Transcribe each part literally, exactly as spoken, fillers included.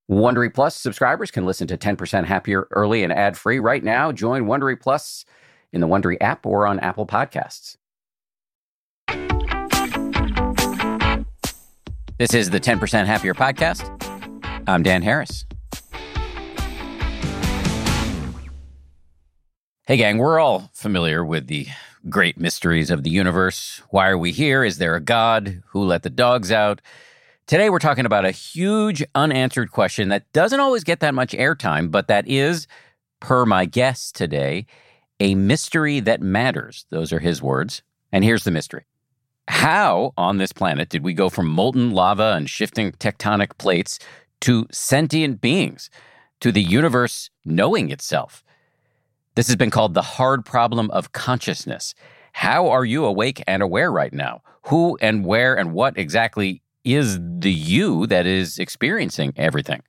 Wondery Plus subscribers can listen to ten percent Happier early and ad-free right now. Join Wondery Plus in the Wondery app or on Apple Podcasts. This is the ten percent Happier podcast. I'm Dan Harris. Hey, gang, we're all familiar with the great mysteries of the universe. Why are we here? Is there a God? Who let the dogs out? Today, we're talking about a huge unanswered question that doesn't always get that much airtime, but that is, per my guest today, a mystery that matters. Those are his words. And here's the mystery. How on this planet did we go from molten lava and shifting tectonic plates to sentient beings, to the universe knowing itself? This has been called the hard problem of consciousness. How are you awake and aware right now? Who and where and what exactly is the you that is experiencing everything?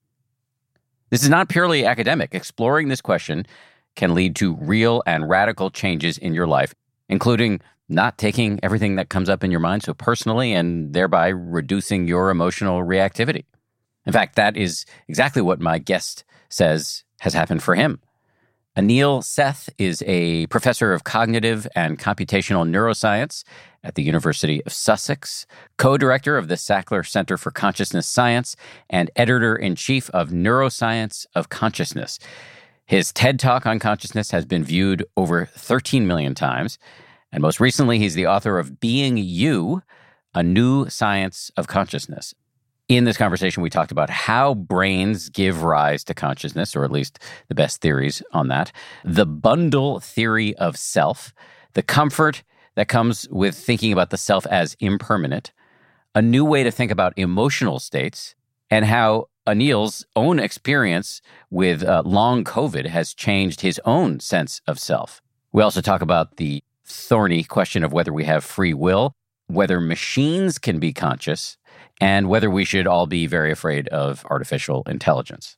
This is not purely academic. Exploring this question can lead to real and radical changes in your life, including not taking everything that comes up in your mind so personally and thereby reducing your emotional reactivity. In fact, that is exactly what my guest says has happened for him. Anil Seth is a professor of cognitive and computational neuroscience at the University of Sussex, co-director of the Sackler Center for Consciousness Science, and editor-in-chief of Neuroscience of Consciousness. His TED Talk on consciousness has been viewed over thirteen million times, and most recently, he's the author of Being You, A New Science of Consciousness. In this conversation, we talked about how brains give rise to consciousness, or at least the best theories on that, the bundle theory of self, the comfort that comes with thinking about the self as impermanent, a new way to think about emotional states, and how Anil's own experience with uh, long COVID has changed his own sense of self. We also talk about the thorny question of whether we have free will, whether machines can be conscious, and whether we should all be very afraid of artificial intelligence.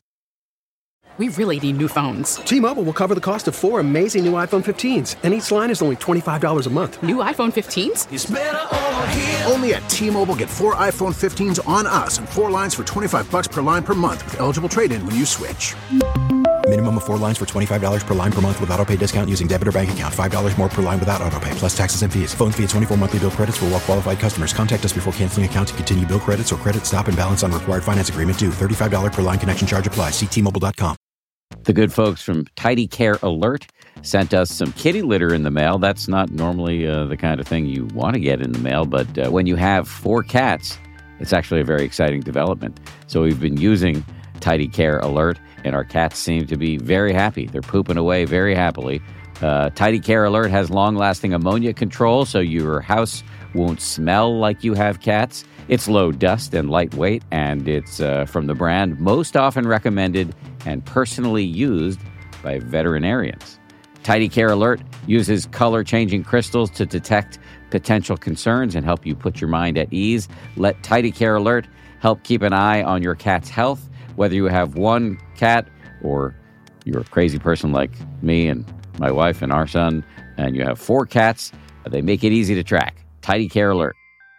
We really need new phones. T-Mobile will cover the cost of four amazing new iPhone fifteens, and each line is only twenty-five dollars a month. New iPhone fifteens? It's better over here. Only at T-Mobile, get four iPhone fifteens on us and four lines for twenty-five bucks per line per month with eligible trade-in when you switch. Minimum of four lines for twenty-five dollars per line per month with autopay discount using debit or bank account. five dollars more per line without autopay, plus taxes and fees. Phone fee at twenty-four monthly bill credits for well-qualified customers. Contact us before canceling account to continue bill credits or credit stop and balance on required finance agreement due. thirty-five dollars per line connection charge applies. See T Mobile dot com. The good folks from Tidy Care Alert sent us some kitty litter in the mail. That's not normally uh, the kind of thing you want to get in the mail, but uh, when you have four cats, it's actually a very exciting development. So we've been using Tidy Care Alert, and our cats seem to be very happy. They're pooping away very happily. Uh, Tidy Care Alert has long-lasting ammonia control, so your house won't smell like you have cats. It's low dust and lightweight, and it's uh, from the brand most often recommended and personally used by veterinarians. Tidy Care Alert uses color-changing crystals to detect potential concerns and help you put your mind at ease. Let Tidy Care Alert help keep an eye on your cat's health, whether you have one cat or you're a crazy person like me and my wife and our son, and you have four cats. They make it easy to track. Tidy Care Alert.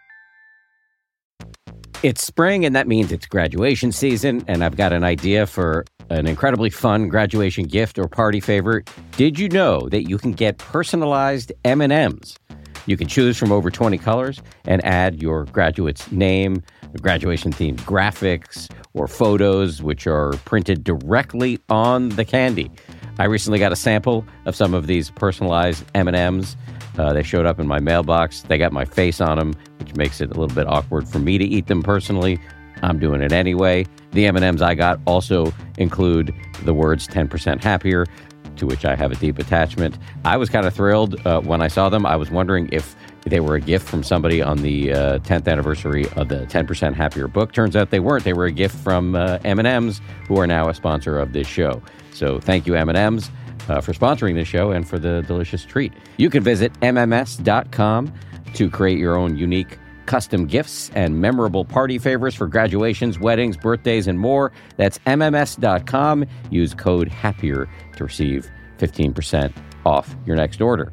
It's spring, and that means it's graduation season, and I've got an idea for an incredibly fun graduation gift or party favor. Did you know that you can get personalized M and M's? You can choose from over twenty colors and add your graduate's name, graduation-themed graphics, or photos, which are printed directly on the candy. I recently got a sample of some of these personalized M and M's. Uh, they showed up in my mailbox. They got my face on them, which makes it a little bit awkward for me to eat them personally. I'm doing it anyway. The M and M's I got also include the words ten percent happier, to which I have a deep attachment. I was kind of thrilled uh, when I saw them. I was wondering if they were a gift from somebody on the uh, tenth anniversary of the ten percent Happier book. Turns out they weren't. They were a gift from uh, M and M's, who are now a sponsor of this show. So thank you, M and M's, uh, for sponsoring this show and for the delicious treat. You can visit M M S dot com to create your own unique custom gifts and memorable party favors for graduations, weddings, birthdays, and more. That's M M S dot com. Use code HAPPIER to receive fifteen percent off your next order.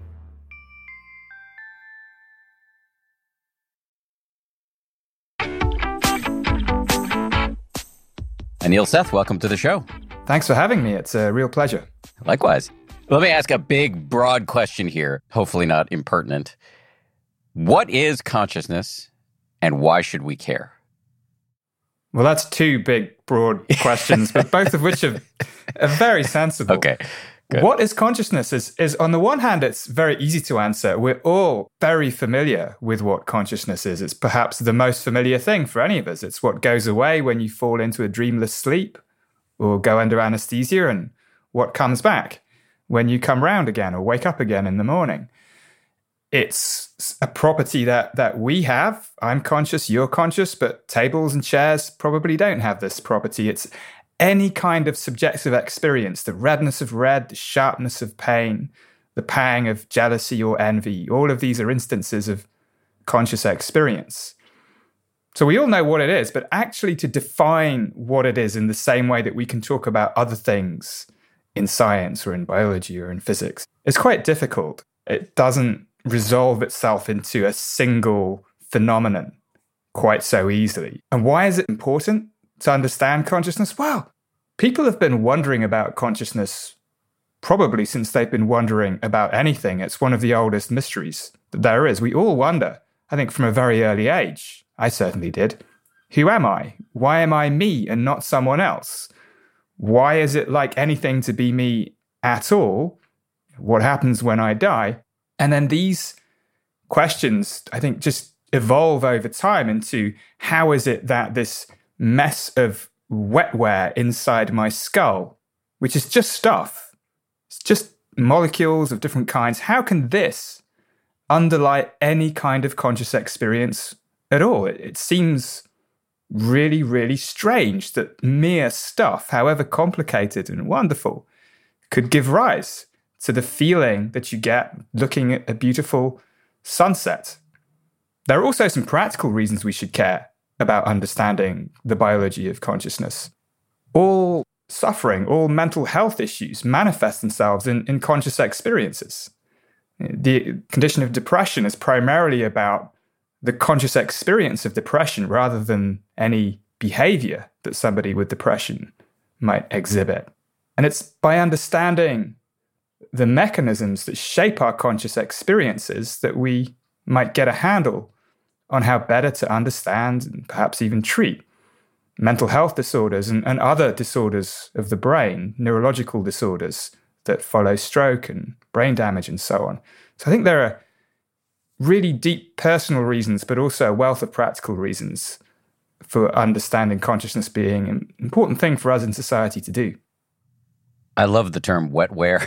Anil Seth, welcome to the show. Thanks for having me. It's a real pleasure. Likewise. Let me ask a big, broad question here, hopefully not impertinent. What is consciousness and why should we care? Well, that's two big, broad questions, but both of which are, are very sensible. Okay. Good. What is consciousness is, is, on the one hand, it's very easy to answer. We're all very familiar with what consciousness is. It's perhaps the most familiar thing for any of us. It's what goes away when you fall into a dreamless sleep or go under anesthesia, and what comes back when you come round again or wake up again in the morning. It's a property that, that we have. I'm conscious, you're conscious, but tables and chairs probably don't have this property. It's any kind of subjective experience, the redness of red, the sharpness of pain, the pang of jealousy or envy. All of these are instances of conscious experience. So we all know what it is, but actually to define what it is in the same way that we can talk about other things in science or in biology or in physics is quite difficult. It doesn't resolve itself into a single phenomenon quite so easily. And why is it important to understand consciousness? Well, people have been wondering about consciousness probably since they've been wondering about anything. It's one of the oldest mysteries that there is. We all wonder, I think from a very early age. I certainly did. Who am I? Why am I me and not someone else? Why is it like anything to be me at all? What happens when I die? And then these questions, I think, just evolve over time into how is it that this mess of wetware inside my skull, which is just stuff, it's just molecules of different kinds, how can this underlie any kind of conscious experience at all? It, it seems really, really strange that mere stuff, however complicated and wonderful, could give rise to the feeling that you get looking at a beautiful sunset. There are also some practical reasons we should care about understanding the biology of consciousness. All suffering, all mental health issues manifest themselves in, in conscious experiences. The condition of depression is primarily about the conscious experience of depression rather than any behavior that somebody with depression might exhibit. And it's by understanding the mechanisms that shape our conscious experiences that we might get a handle on how better to understand and perhaps even treat mental health disorders and, and other disorders of the brain, neurological disorders that follow stroke and brain damage and so on. So I think there are really deep personal reasons, but also a wealth of practical reasons for understanding consciousness being an important thing for us in society to do. I love the term wetware,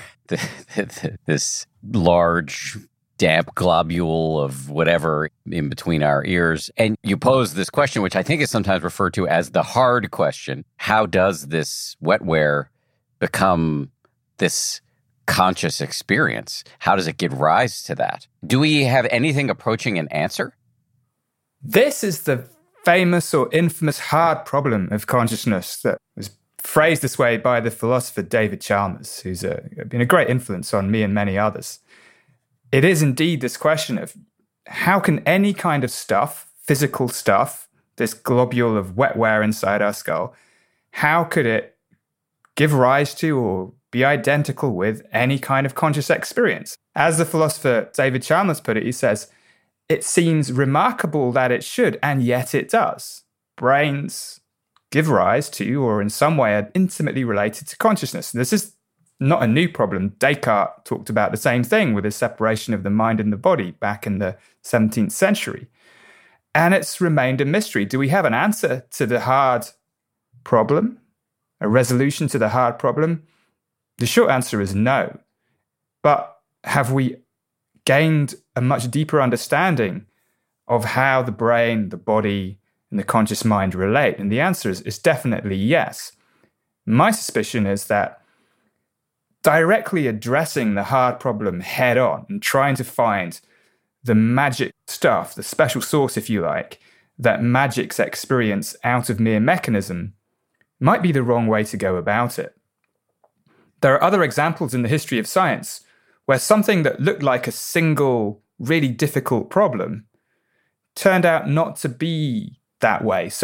this large, damp globule of whatever in between our ears. And you pose this question, which I think is sometimes referred to as the hard question. How does this wetware become this conscious experience? How does it give rise to that? Do we have anything approaching an answer? This is the famous or infamous hard problem of consciousness that was phrased this way by the philosopher David Chalmers, who's a, been a great influence on me and many others. It is indeed this question of how can any kind of stuff, physical stuff, this globule of wetware inside our skull, how could it give rise to or be identical with any kind of conscious experience? As the philosopher David Chalmers put it, he says, it seems remarkable that it should, and yet it does. Brains give rise to, or in some way are intimately related to consciousness. This is not a new problem. Descartes talked about the same thing with his separation of the mind and the body back in the seventeenth century. And it's remained a mystery. Do we have an answer to the hard problem? A resolution to the hard problem? The short answer is no. But have we gained a much deeper understanding of how the brain, the body, and the conscious mind relate? And the answer is, is definitely yes. My suspicion is that directly addressing the hard problem head on and trying to find the magic stuff, the special sauce, if you like, that magics experience out of mere mechanism might be the wrong way to go about it. There are other examples in the history of science where something that looked like a single, really difficult problem turned out not to be that way. So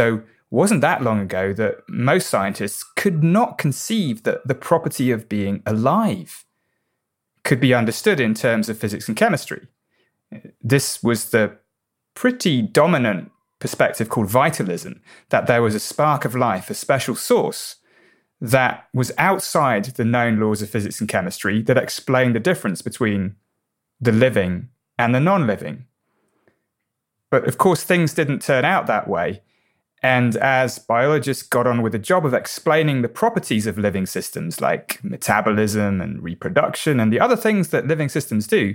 wasn't that long ago that most scientists could not conceive that the property of being alive could be understood in terms of physics and chemistry. This was the pretty dominant perspective called vitalism, that there was a spark of life, a special source that was outside the known laws of physics and chemistry that explained the difference between the living and the non-living. But of course, things didn't turn out that way. And as biologists got on with the job of explaining the properties of living systems like metabolism and reproduction and the other things that living systems do,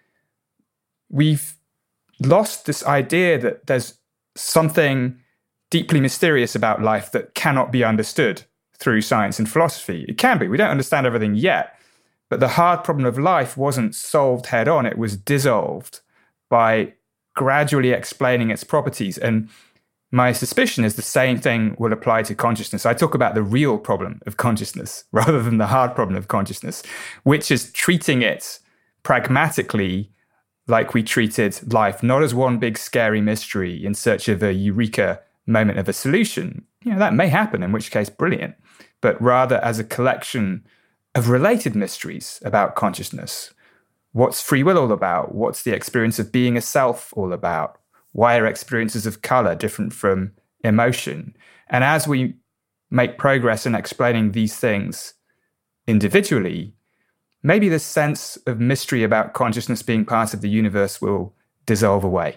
we've lost this idea that there's something deeply mysterious about life that cannot be understood through science and philosophy. It can be. We don't understand everything yet, but the hard problem of life wasn't solved head on. It was dissolved by gradually explaining its properties. And my suspicion is the same thing will apply to consciousness. I talk about the real problem of consciousness rather than the hard problem of consciousness, which is treating it pragmatically like we treated life, not as one big scary mystery in search of a eureka moment of a solution. You know, that may happen, in which case, brilliant, but rather as a collection of related mysteries about consciousness. What's free will all about? What's the experience of being a self all about? Why are experiences of color different from emotion? And as we make progress in explaining these things individually, maybe the sense of mystery about consciousness being part of the universe will dissolve away.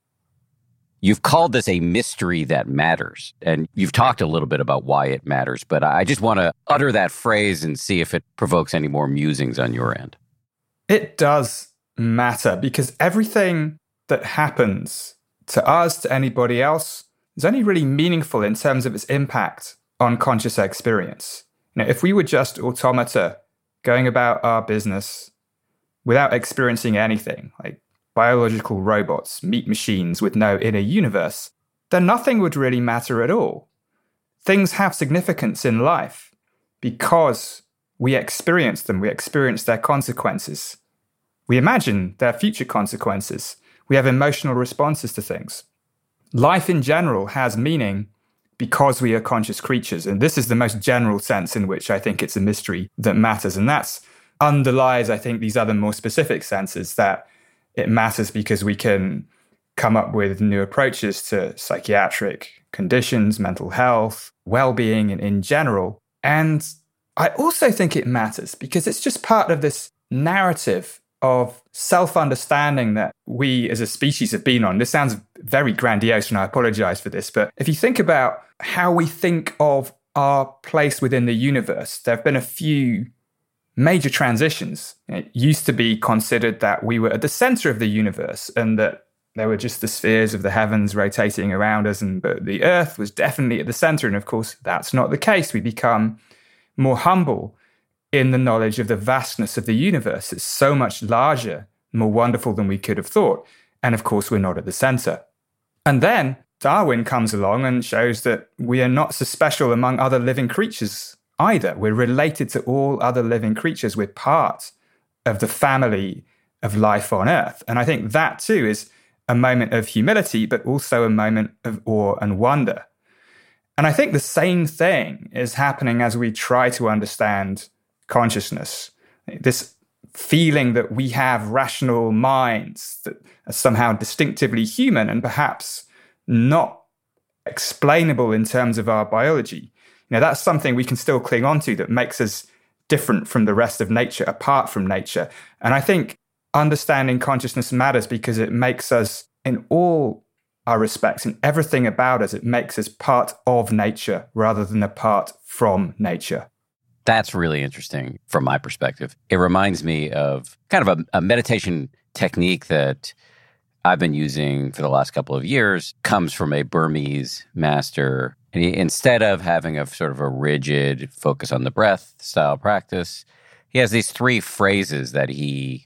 You've called this a mystery that matters, and you've talked a little bit about why it matters, but I just want to utter that phrase and see if it provokes any more musings on your end. It does matter, because everything that happens to us, to anybody else, is only really meaningful in terms of its impact on conscious experience. You know, if we were just automata going about our business without experiencing anything, like biological robots, meat machines with no inner universe, then nothing would really matter at all. Things have significance in life because we experience them, we experience their consequences. We imagine their future consequences. We have emotional responses to things. Life in general has meaning because we are conscious creatures. And this is the most general sense in which I think it's a mystery that matters. And that's underlies, I think, these other more specific senses that it matters because we can come up with new approaches to psychiatric conditions, mental health, well-being in, in general. And I also think it matters because it's just part of this narrative of self-understanding that we as a species have been on. This sounds very grandiose, and I apologize for this, but if you think about how we think of our place within the universe, there have been a few major transitions. It used to be considered that we were at the center of the universe and that there were just the spheres of the heavens rotating around us, and but the Earth was definitely at the center. And of course, that's not the case. We become more humble in the knowledge of the vastness of the universe. It's so much larger, more wonderful than we could have thought. And of course, we're not at the center. And then Darwin comes along and shows that we are not so special among other living creatures either. We're related to all other living creatures. We're part of the family of life on Earth. And I think that too is a moment of humility, but also a moment of awe and wonder. And I think the same thing is happening as we try to understand consciousness. This feeling that we have rational minds that are somehow distinctively human and perhaps not explainable in terms of our biology. You know, that's something we can still cling on to that makes us different from the rest of nature, apart from nature. And I think understanding consciousness matters because it makes us, in all our respects, in everything about us, it makes us part of nature rather than a part from nature. That's really interesting from my perspective. It reminds me of kind of a, a meditation technique that I've been using for the last couple of years. Comes from a Burmese master. And he, instead of having a sort of a rigid focus on the breath style practice, he has these three phrases that he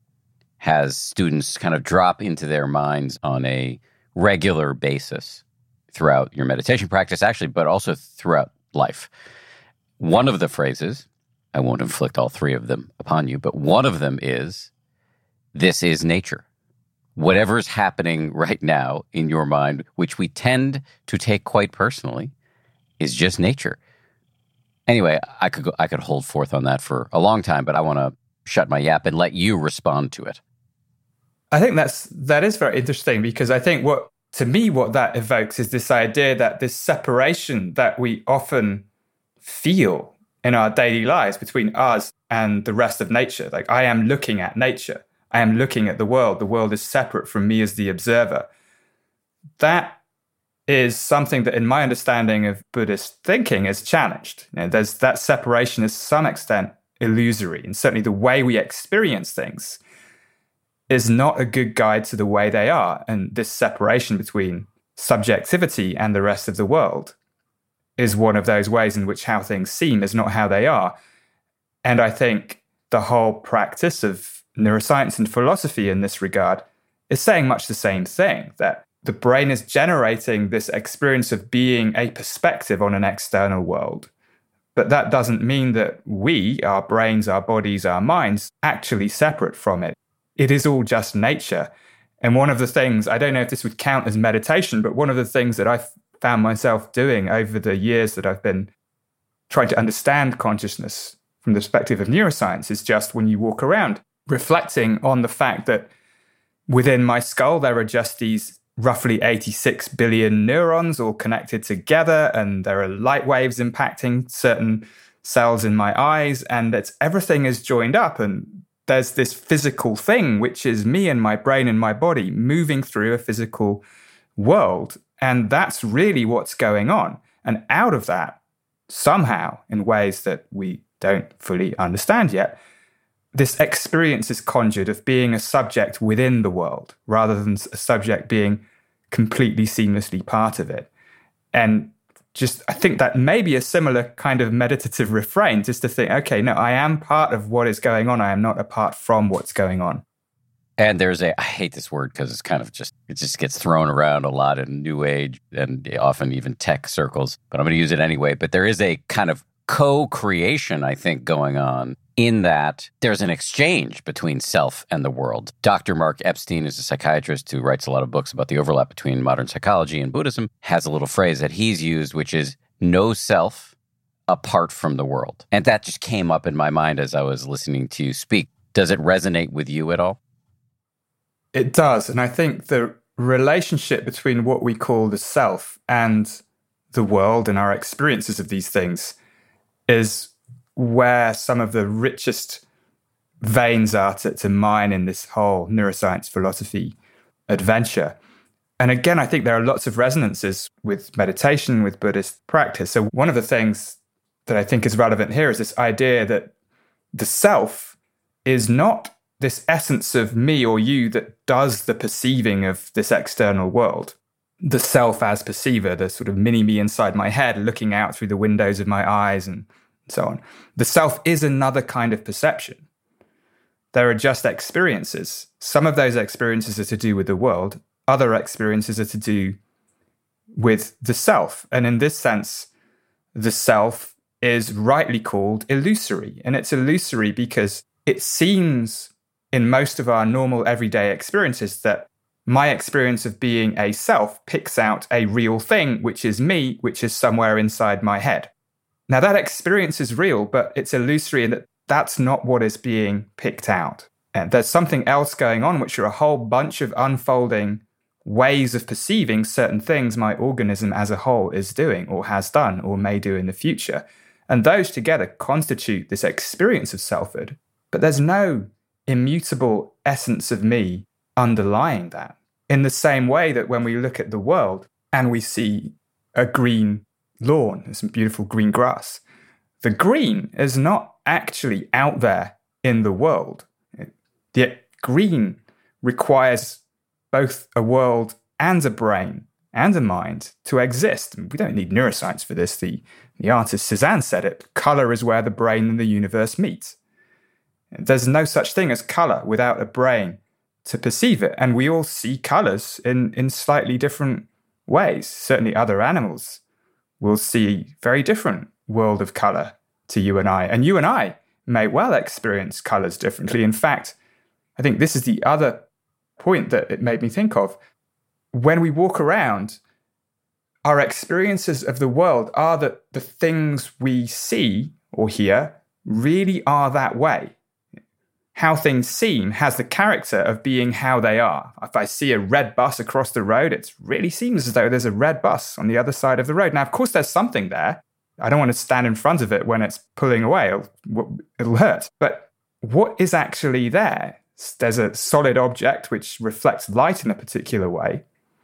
has students kind of drop into their minds on a regular basis throughout your meditation practice, actually, but also throughout life. One of the phrases, I won't inflict all three of them upon you, but one of them is, this is nature. whatever's happening right now in your mind, which we tend to take quite personally, is just nature. Anyway, I could go, I could hold forth on that for a long time, but I want to shut my yap and let you respond to it. I think that's that is very interesting, because I think what to me what that evokes is this idea that this separation that we often feel in our daily lives between us and the rest of nature. Like, I am looking at nature. I am looking at the world. The world is separate from me as the observer. That is something that, in my understanding of Buddhist thinking, is challenged. You know, there's that separation is to some extent illusory, and certainly the way we experience things is not a good guide to the way they are. And this separation between subjectivity and the rest of the world is one of those ways in which how things seem is not how they are. And I think the whole practice of neuroscience and philosophy in this regard is saying much the same thing, that the brain is generating this experience of being a perspective on an external world. But that doesn't mean that we, our brains, our bodies, our minds, actually separate from it. It is all just nature. And one of the things, I don't know if this would count as meditation, but one of the things that I've found myself doing over the years that I've been trying to understand consciousness from the perspective of neuroscience is just when you walk around, reflecting on the fact that within my skull, there are just these roughly eighty-six billion neurons all connected together, and there are light waves impacting certain cells in my eyes, and it's everything is joined up, and there's this physical thing, which is me and my brain and my body moving through a physical world. And that's really what's going on. And out of that, somehow, in ways that we don't fully understand yet, this experience is conjured of being a subject within the world, rather than a subject being completely seamlessly part of it. And just, I think that may be a similar kind of meditative refrain, just to think, okay, no, I am part of what is going on. I am not apart from what's going on. And there's a, I hate this word because it's kind of just, it just gets thrown around a lot in New Age and often even tech circles, but I'm going to use it anyway. But there is a kind of co-creation, I think, going on in that there's an exchange between self and the world. Doctor Mark Epstein is a psychiatrist who writes a lot of books about the overlap between modern psychology and Buddhism, has a little phrase that he's used, which is no self apart from the world. And that just came up in my mind as I was listening to you speak. Does it resonate with you at all? It does. And I think the relationship between what we call the self and the world and our experiences of these things is where some of the richest veins are to, to mine in this whole neuroscience philosophy adventure. And again, I think there are lots of resonances with meditation, with Buddhist practice. So one of the things that I think is relevant here is this idea that the self is not this essence of me or you that does the perceiving of this external world. The self as perceiver, the sort of mini-me inside my head looking out through the windows of my eyes and so on. The self is another kind of perception. There are just experiences. Some of those experiences are to do with the world. Other experiences are to do with the self. And in this sense, the self is rightly called illusory. And it's illusory because it seems in most of our normal everyday experiences that my experience of being a self picks out a real thing, which is me, which is somewhere inside my head. Now, that experience is real, but it's illusory in that that's not what is being picked out. And there's something else going on, which are a whole bunch of unfolding ways of perceiving certain things my organism as a whole is doing or has done or may do in the future. And those together constitute this experience of selfhood. But there's no immutable essence of me underlying that. In the same way that when we look at the world and we see a green lawn and some beautiful green grass, the green is not actually out there in the world. The green requires both a world and a brain and a mind to exist. We don't need neuroscience for this. The, the artist Cézanne said it. Color is where the brain and the universe meet. There's no such thing as color without a brain to perceive it. And we all see colors in, in slightly different ways. Certainly other animals will see very different world of color to you and I. And you and I may well experience colors differently. In fact, I think this is the other point that it made me think of. When we walk around, our experiences of the world are that the things we see or hear really are that way. How things seem has the character of being how they are. If I see a red bus across the road, it really seems as though there's a red bus on the other side of the road. Now, of course, there's something there. I don't want to stand in front of it when it's pulling away. It'll, it'll hurt. But what is actually there? There's a solid object which reflects light in a particular way.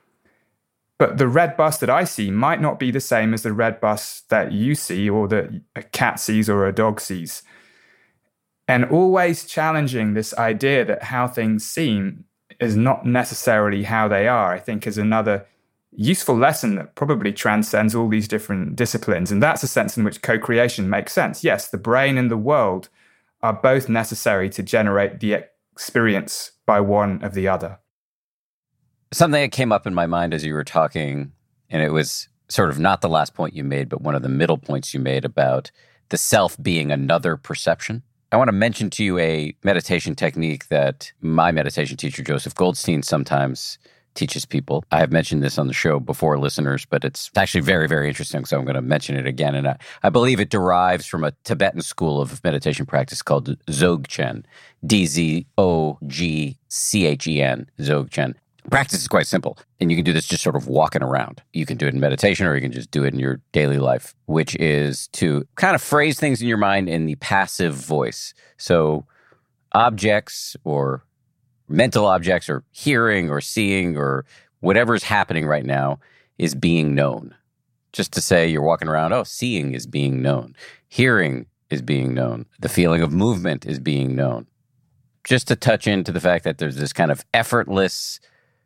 But the red bus that I see might not be the same as the red bus that you see or that a cat sees or a dog sees. And always challenging this idea that how things seem is not necessarily how they are, I think is another useful lesson that probably transcends all these different disciplines. And that's a sense in which co-creation makes sense. Yes, the brain and the world are both necessary to generate the experience by one of the other. Something that came up in my mind as you were talking, and it was sort of not the last point you made, but one of the middle points you made about the self being another perception. I want to mention to you a meditation technique that my meditation teacher, Joseph Goldstein, sometimes teaches people. I have mentioned this on the show before, listeners, but it's actually very, very interesting, so I'm going to mention it again. And I, I believe it derives from a Tibetan school of meditation practice called Dzogchen, D Z O G C H E N, Dzogchen. Practice is quite simple, and you can do this just sort of walking around. You can do it in meditation, or you can just do it in your daily life, which is to kind of phrase things in your mind in the passive voice. So objects or mental objects or hearing or seeing or whatever's happening right now is being known. Just to say you're walking around, oh, seeing is being known. Hearing is being known. The feeling of movement is being known. Just to touch into the fact that there's this kind of effortless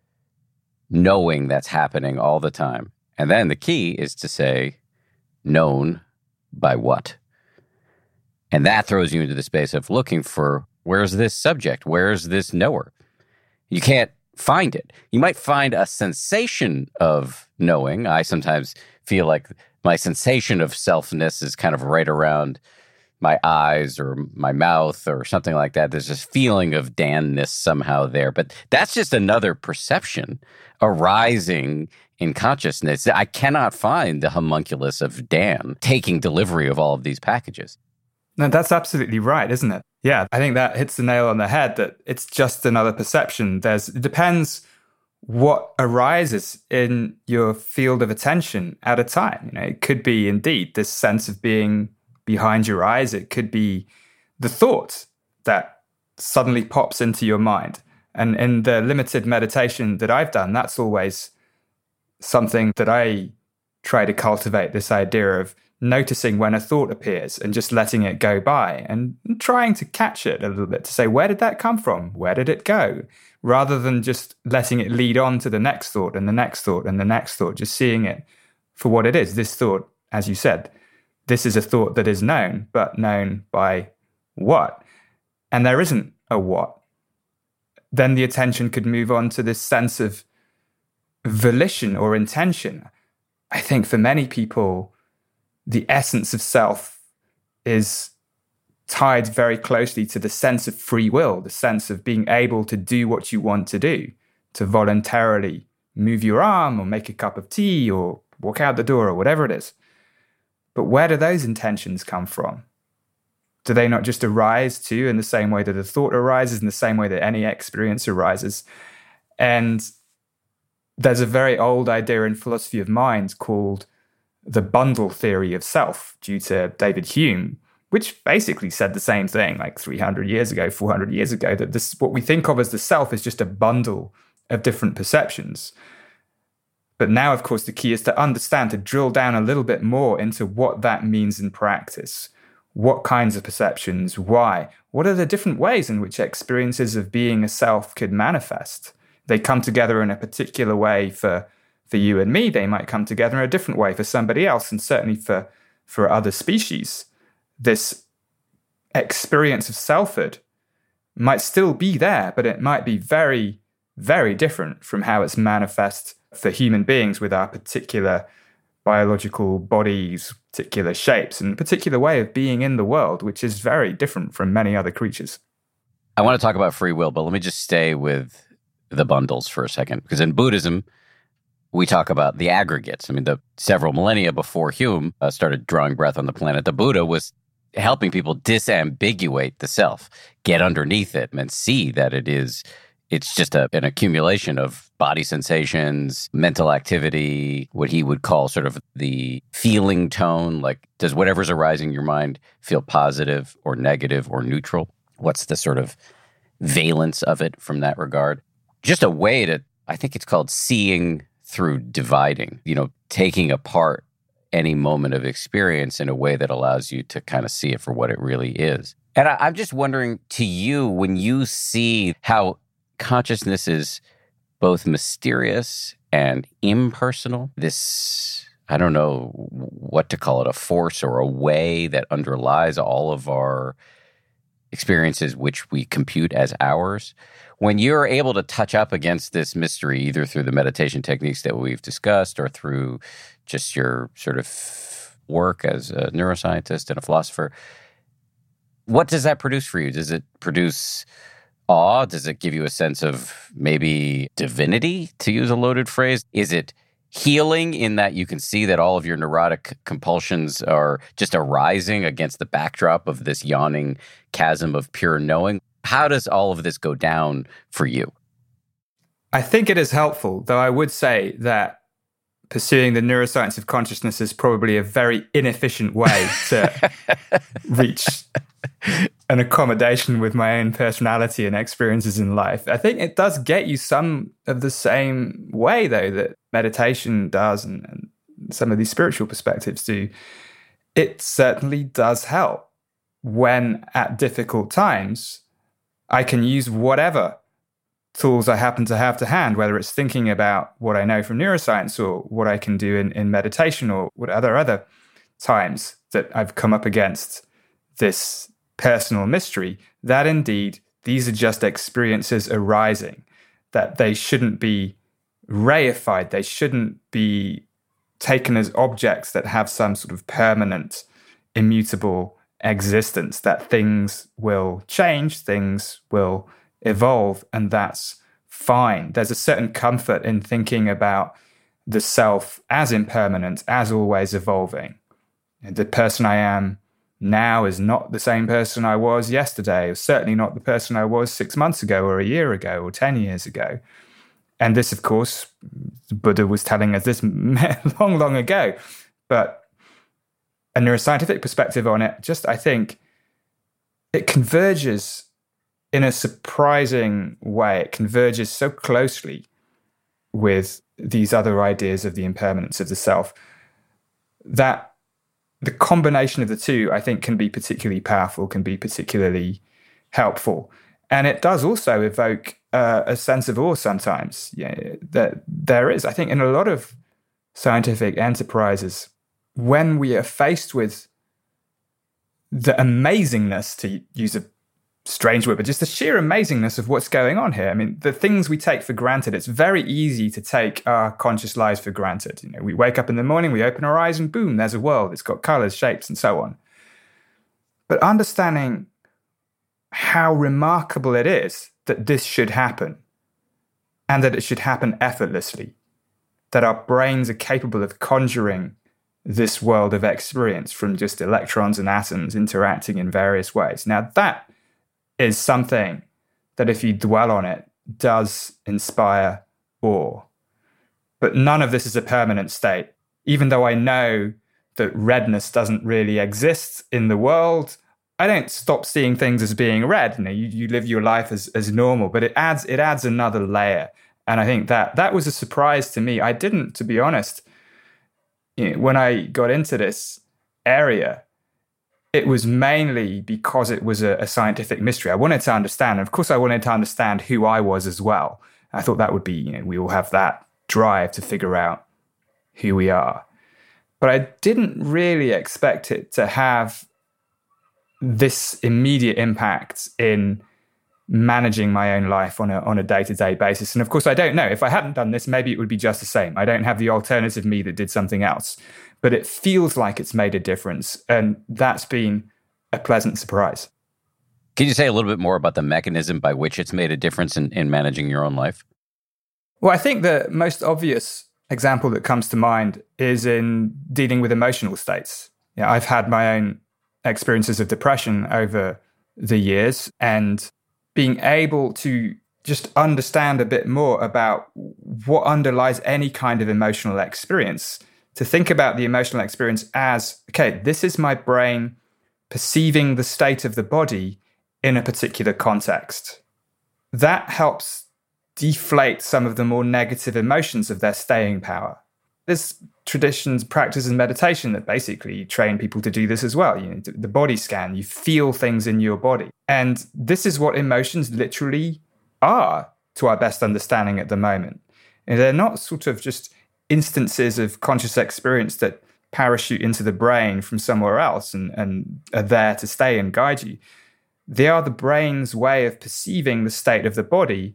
knowing that's happening all the time. And then the key is to say, known by what? And that throws you into the space of looking for, where's this subject? Where's this knower? You can't find it. You might find a sensation of knowing. I sometimes feel like my sensation of selfness is kind of right around my eyes or my mouth or something like that. There's this feeling of Dan-ness somehow there. But that's just another perception arising in consciousness. I cannot find the homunculus of Dan taking delivery of all of these packages. No, that's absolutely right, isn't it? Yeah, I think that hits the nail on the head, that it's just another perception. There's, it depends what arises in your field of attention at a time. You know, it could be indeed this sense of being behind your eyes. It could be the thought that suddenly pops into your mind. And in the limited meditation that I've done, that's always something that I try to cultivate, this idea of noticing when a thought appears and just letting it go by and trying to catch it a little bit to say, where did that come from? Where did it go? Rather than just letting it lead on to the next thought and the next thought and the next thought, just seeing it for what it is. This thought, as you said, this is a thought that is known, but known by what? And there isn't a what. Then the attention could move on to this sense of volition or intention. I think for many people, the essence of self is tied very closely to the sense of free will, the sense of being able to do what you want to do, to voluntarily move your arm or make a cup of tea or walk out the door or whatever it is. But where do those intentions come from? Do they not just arise too in the same way that a thought arises, in the same way that any experience arises? And there's a very old idea in philosophy of mind called the bundle theory of self, due to David Hume, which basically said the same thing like three hundred years ago, four hundred years ago, that this what we think of as the self is just a bundle of different perceptions. But now, of course, the key is to understand, to drill down a little bit more into what that means in practice. What kinds of perceptions? Why? What are the different ways in which experiences of being a self could manifest? They come together in a particular way for, for you and me. They might come together in a different way for somebody else, and certainly for, for other species. This experience of selfhood might still be there, but it might be very, very different from how it's manifest for human beings with our particular biological bodies, particular shapes, and a particular way of being in the world, which is very different from many other creatures. I want to talk about free will, but let me just stay with the bundles for a second, because in Buddhism, we talk about the aggregates. I mean, the several millennia before Hume uh, started drawing breath on the planet, the Buddha was helping people disambiguate the self, get underneath it, and see that it is, it's just a, an accumulation of body sensations, mental activity, what he would call sort of the feeling tone. Like, does whatever's arising in your mind feel positive or negative or neutral? What's the sort of valence of it from that regard? Just a way to, I think it's called seeing through dividing, you know, taking apart any moment of experience in a way that allows you to kind of see it for what it really is. And I, I'm just wondering, to you, when you see how consciousness is both mysterious and impersonal, this, I don't know what to call it, a force or a way that underlies all of our experiences which we compute as ours. When you're able to touch up against this mystery, either through the meditation techniques that we've discussed or through just your sort of work as a neuroscientist and a philosopher, what does that produce for you? Does it produce awe? Does it give you a sense of maybe divinity, to use a loaded phrase? Is it healing in that you can see that all of your neurotic compulsions are just arising against the backdrop of this yawning chasm of pure knowing? How does all of this go down for you? I think it is helpful, though I would say that pursuing the neuroscience of consciousness is probably a very inefficient way to reach an accommodation with my own personality and experiences in life. I think it does get you some of the same way, though, that meditation does and, and some of these spiritual perspectives do. It certainly does help when at difficult times I can use whatever tools I happen to have to hand, whether it's thinking about what I know from neuroscience or what I can do in, in meditation or what other other times that I've come up against this personal mystery, that indeed these are just experiences arising, that they shouldn't be reified, they shouldn't be taken as objects that have some sort of permanent, immutable existence, that things will change, things will evolve, and that's fine. There's a certain comfort in thinking about the self as impermanent, as always evolving. The person I am now is not the same person I was yesterday, or certainly not the person I was six months ago, or a year ago, or ten years ago. And this, of course, the Buddha was telling us this long, long ago. But a neuroscientific perspective on it, just I think it converges in a surprising way. It converges so closely with these other ideas of the impermanence of the self that the combination of the two, I think, can be particularly powerful, can be particularly helpful. And it does also evoke uh, a sense of awe sometimes. Yeah, that there is, I think, in a lot of scientific enterprises, when we are faced with the amazingness, to use a strange word, but just the sheer amazingness of what's going on here. I mean, the things we take for granted, it's very easy to take our conscious lives for granted. You know, we wake up in the morning, we open our eyes, and boom, there's a world. It's got colors, shapes, and so on. But understanding how remarkable it is that this should happen, and that it should happen effortlessly, that our brains are capable of conjuring this world of experience from just electrons and atoms interacting in various ways. Now, that is something that, if you dwell on it, does inspire awe. But none of this is a permanent state. Even though I know that redness doesn't really exist in the world, I don't stop seeing things as being red. You know, you, you live your life as, as normal, but it adds it adds another layer. And I think that that was a surprise to me. I didn't, to be honest, you know, when I got into this area, it was mainly because it was a, a scientific mystery. I wanted to understand. And of course, I wanted to understand who I was as well. I thought that would be, you know, we all have that drive to figure out who we are. But I didn't really expect it to have this immediate impact in managing my own life on a on a day-to-day basis. And of course, I don't know. If I hadn't done this, maybe it would be just the same. I don't have the alternative me that did something else. But it feels like it's made a difference. And that's been a pleasant surprise. Can you say a little bit more about the mechanism by which it's made a difference in, in managing your own life? Well, I think the most obvious example that comes to mind is in dealing with emotional states. Yeah, I've had my own experiences of depression over the years, and being able to just understand a bit more about what underlies any kind of emotional experience, to think about the emotional experience as, okay, this is my brain perceiving the state of the body in a particular context. That helps deflate some of the more negative emotions of their staying power. There's traditions, practice, and meditation that basically train people to do this as well. You know, the body scan, you feel things in your body. And this is what emotions literally are, to our best understanding at the moment. And they're not sort of just instances of conscious experience that parachute into the brain from somewhere else and, and are there to stay and guide you. They are the brain's way of perceiving the state of the body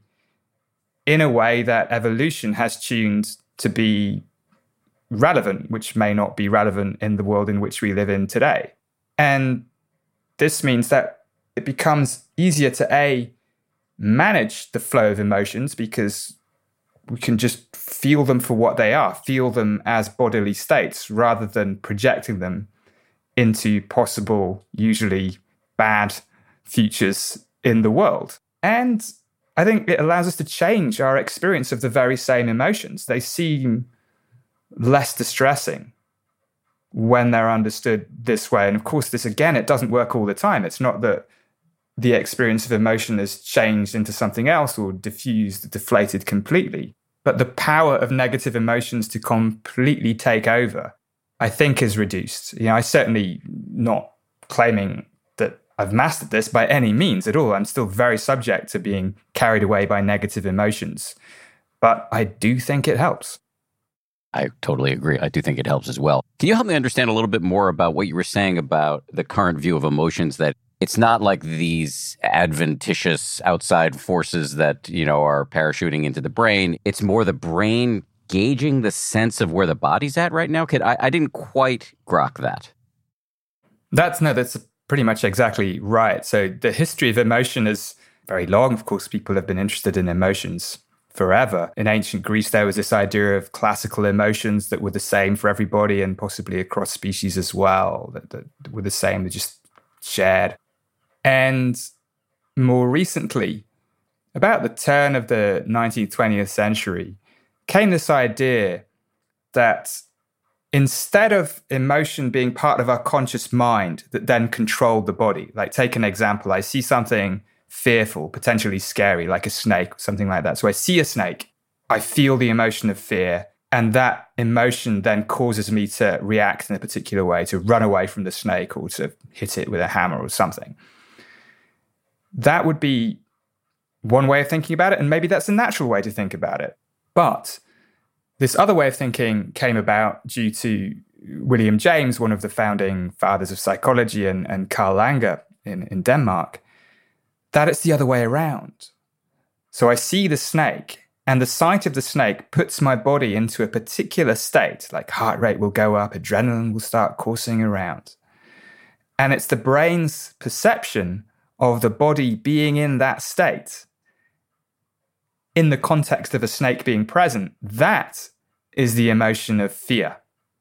in a way that evolution has tuned to be relevant, which may not be relevant in the world in which we live in today. And this means that it becomes easier to A, manage the flow of emotions, because we can just feel them for what they are, feel them as bodily states, rather than projecting them into possible, usually bad futures in the world. And I think it allows us to change our experience of the very same emotions. They seem less distressing when they're understood this way. And of course, this, again, it doesn't work all the time. It's not that the experience of emotion is changed into something else or diffused, deflated completely. But the power of negative emotions to completely take over, I think, is reduced. You know, I certainly not claiming that I've mastered this by any means at all. I'm still very subject to being carried away by negative emotions. But I do think it helps. I totally agree. I do think it helps as well. Can you help me understand a little bit more about what you were saying about the current view of emotions, that it's not like these adventitious outside forces that, you know, are parachuting into the brain. It's more the brain gauging the sense of where the body's at right now? Kid, I, I didn't quite grok that. That's, no, that's pretty much exactly right. So the history of emotion is very long. Of course, people have been interested in emotions forever. In ancient Greece, there was this idea of classical emotions that were the same for everybody and possibly across species as well, that, that were the same, they just shared. And more recently, about the turn of the nineteenth, twentieth century, came this idea that instead of emotion being part of our conscious mind that then controlled the body, like take an example, I see something fearful, potentially scary, like a snake, something like that. So I see a snake, I feel the emotion of fear, and that emotion then causes me to react in a particular way, to run away from the snake or to hit it with a hammer or something. That would be one way of thinking about it, and maybe that's a natural way to think about it. But this other way of thinking came about due to William James, one of the founding fathers of psychology, and, and Carl Langer in, in Denmark, that it's the other way around. So I see the snake, and the sight of the snake puts my body into a particular state, like heart rate will go up, adrenaline will start coursing around. And it's the brain's perception of the body being in that state, in the context of a snake being present, that is the emotion of fear.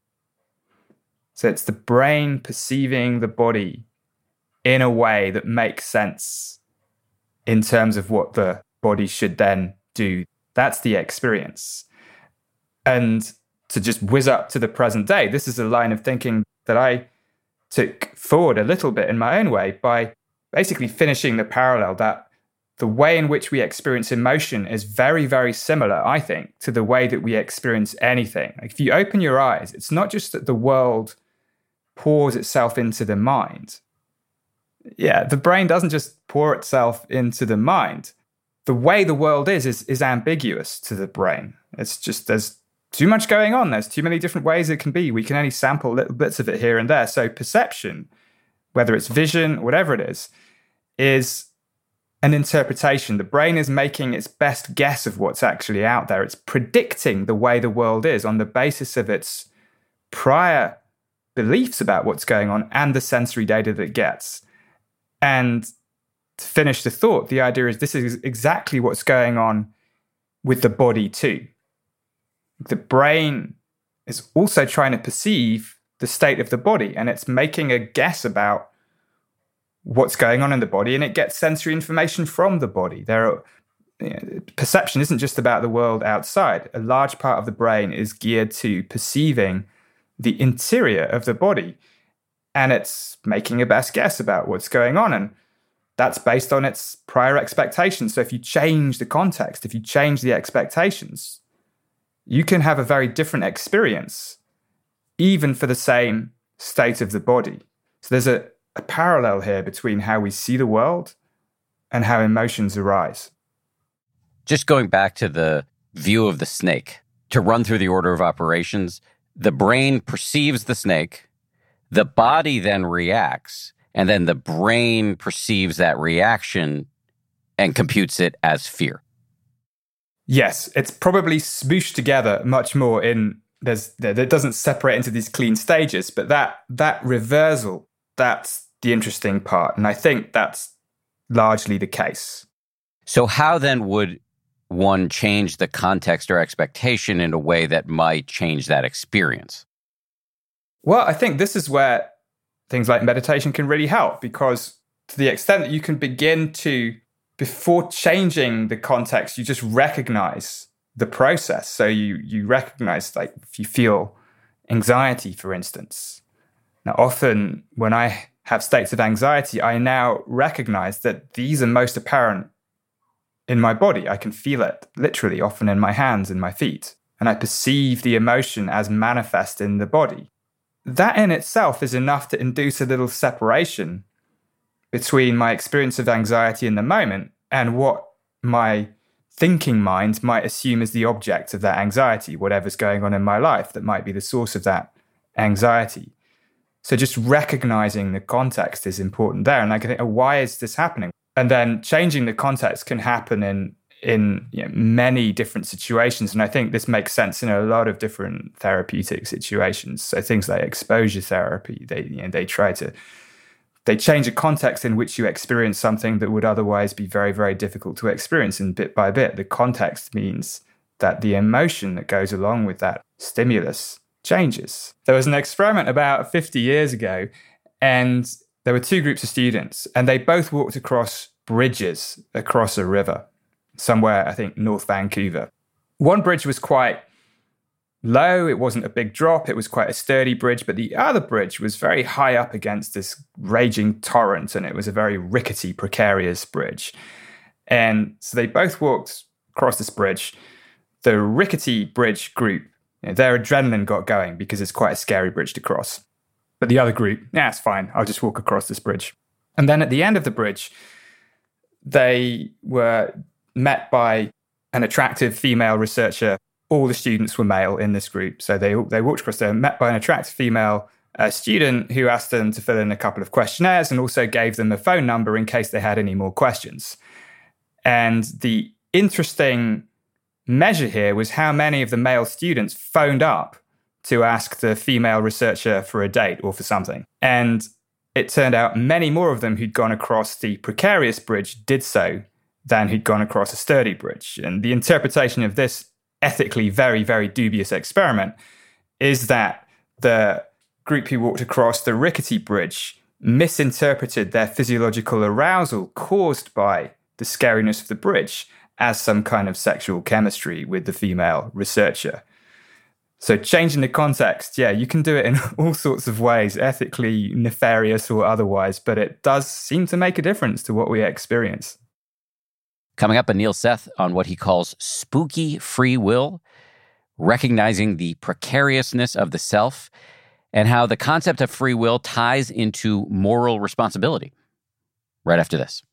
So it's the brain perceiving the body in a way that makes sense in terms of what the body should then do. That's the experience. And to just whiz up to the present day, this is a line of thinking that I took forward a little bit in my own way by basically finishing the parallel that the way in which we experience emotion is very, very similar, I think, to the way that we experience anything. Like if you open your eyes, it's not just that the world pours itself into the mind. Yeah, the brain doesn't just pour itself into the mind. The way the world is, is, is ambiguous to the brain. It's just, there's too much going on. There's too many different ways it can be. We can only sample little bits of it here and there. So perception, whether it's vision, whatever it is, is an interpretation. The brain is making its best guess of what's actually out there. It's predicting the way the world is on the basis of its prior beliefs about what's going on and the sensory data that it gets. And to finish the thought, the idea is this is exactly what's going on with the body too. The brain is also trying to perceive the state of the body, and it's making a guess about what's going on in the body, and it gets sensory information from the body. There are, you know, perception isn't just about the world outside. A large part of the brain is geared to perceiving the interior of the body, and it's making a best guess about what's going on, and that's based on its prior expectations. So if you change the context, if you change the expectations, you can have a very different experience, even for the same state of the body. So there's a, a parallel here between how we see the world and how emotions arise. Just going back to the view of the snake, to run through the order of operations, the brain perceives the snake, the body then reacts, and then the brain perceives that reaction and computes it as fear. Yes, it's probably smooshed together much more in, there's, it doesn't separate into these clean stages, but that that reversal, that's the interesting part. And I think that's largely the case. So how then would one change the context or expectation in a way that might change that experience? Well, I think this is where things like meditation can really help, because to the extent that you can begin to, before changing the context, you just recognize the process. So you you recognize, like, if you feel anxiety, for instance. Now, often when I have states of anxiety, I now recognize that these are most apparent in my body. I can feel it literally, often in my hands and my feet. And I perceive the emotion as manifest in the body. That in itself is enough to induce a little separation between my experience of anxiety in the moment and what my thinking mind might assume is the object of that anxiety, whatever's going on in my life that might be the source of that anxiety. So just recognizing the context is important there. And like, I think, oh, why is this happening? And then changing the context can happen in in you know, many different situations. And I think this makes sense in a lot of different therapeutic situations. So things like exposure therapy, they you know, they try to, they change a context in which you experience something that would otherwise be very, very difficult to experience. And bit by bit, the context means that the emotion that goes along with that stimulus changes. There was an experiment about fifty years ago, and there were two groups of students, and they both walked across bridges across a river, somewhere, I think, North Vancouver. One bridge was quite low. It wasn't a big drop. It was quite a sturdy bridge. But the other bridge was very high up against this raging torrent, and it was a very rickety, precarious bridge. And so they both walked across this bridge. The rickety bridge group, you know, their adrenaline got going because it's quite a scary bridge to cross. But the other group, yeah, it's fine. I'll just walk across this bridge. And then at the end of the bridge, they were met by an attractive female researcher. All the students were male in this group. So they they walked across there, met by an attractive female uh, student who asked them to fill in a couple of questionnaires and also gave them a phone number in case they had any more questions. And the interesting measure here was how many of the male students phoned up to ask the female researcher for a date or for something. And it turned out many more of them who'd gone across the precarious bridge did so than who'd gone across a sturdy bridge. And the interpretation of this ethically very, very dubious experiment is that the group who walked across the rickety bridge misinterpreted their physiological arousal caused by the scariness of the bridge as some kind of sexual chemistry with the female researcher. So changing the context, yeah, you can do it in all sorts of ways, ethically nefarious or otherwise, but it does seem to make a difference to what we experience. Coming up, Anil Seth on what he calls spooky free will, recognizing the precariousness of the self, and how the concept of free will ties into moral responsibility. Right after this.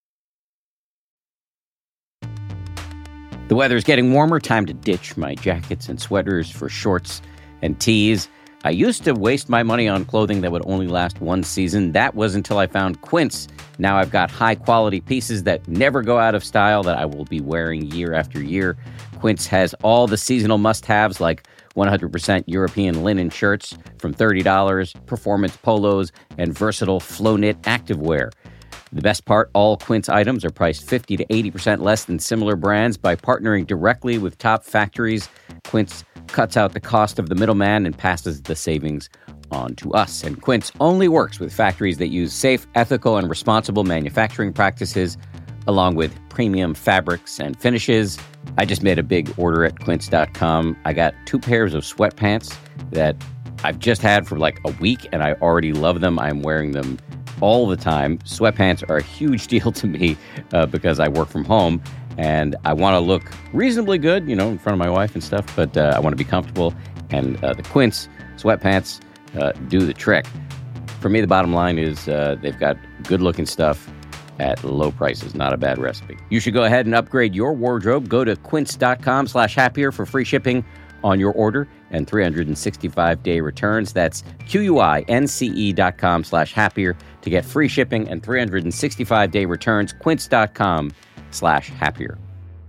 The weather's getting warmer. Time to ditch my jackets and sweaters for shorts and tees. I used to waste my money on clothing that would only last one season. That was until I found Quince. Now I've got high-quality pieces that never go out of style that I will be wearing year after year. Quince has all the seasonal must-haves like one hundred percent European linen shirts from thirty dollars, performance polos, and versatile flow-knit activewear. The best part, all Quince items are priced fifty to eighty percent less than similar brands. By partnering directly with top factories, Quince cuts out the cost of the middleman and passes the savings on to us. And Quince only works with factories that use safe, ethical, and responsible manufacturing practices, along with premium fabrics and finishes. I just made a big order at quince dot com. I got two pairs of sweatpants that I've just had for like a week, and I already love them. I'm wearing them all the time. Sweatpants are a huge deal to me uh, because I work from home, and I want to look reasonably good, you know, in front of my wife and stuff, but uh, I want to be comfortable, and uh, the Quince sweatpants uh, do the trick. For me, the bottom line is uh, they've got good-looking stuff at low prices. Not a bad recipe. You should go ahead and upgrade your wardrobe. Go to quince dot com slash happier for free shipping on your order and three hundred sixty-five day returns. That's Q-U-I-N-C-E dot com slash happier to get free shipping and three hundred sixty-five day returns. Quince dot com slash happier.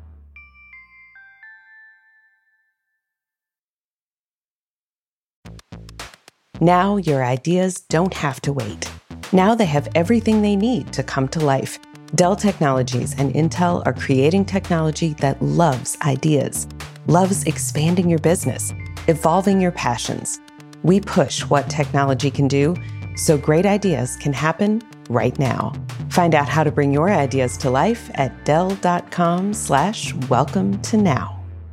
Now your ideas don't have to wait. Now they have everything they need to come to life. Dell Technologies and Intel are creating technology that loves ideas, loves expanding your business, evolving your passions. We push what technology can do so great ideas can happen right now. Find out how to bring your ideas to life at dell.com slash welcome to now.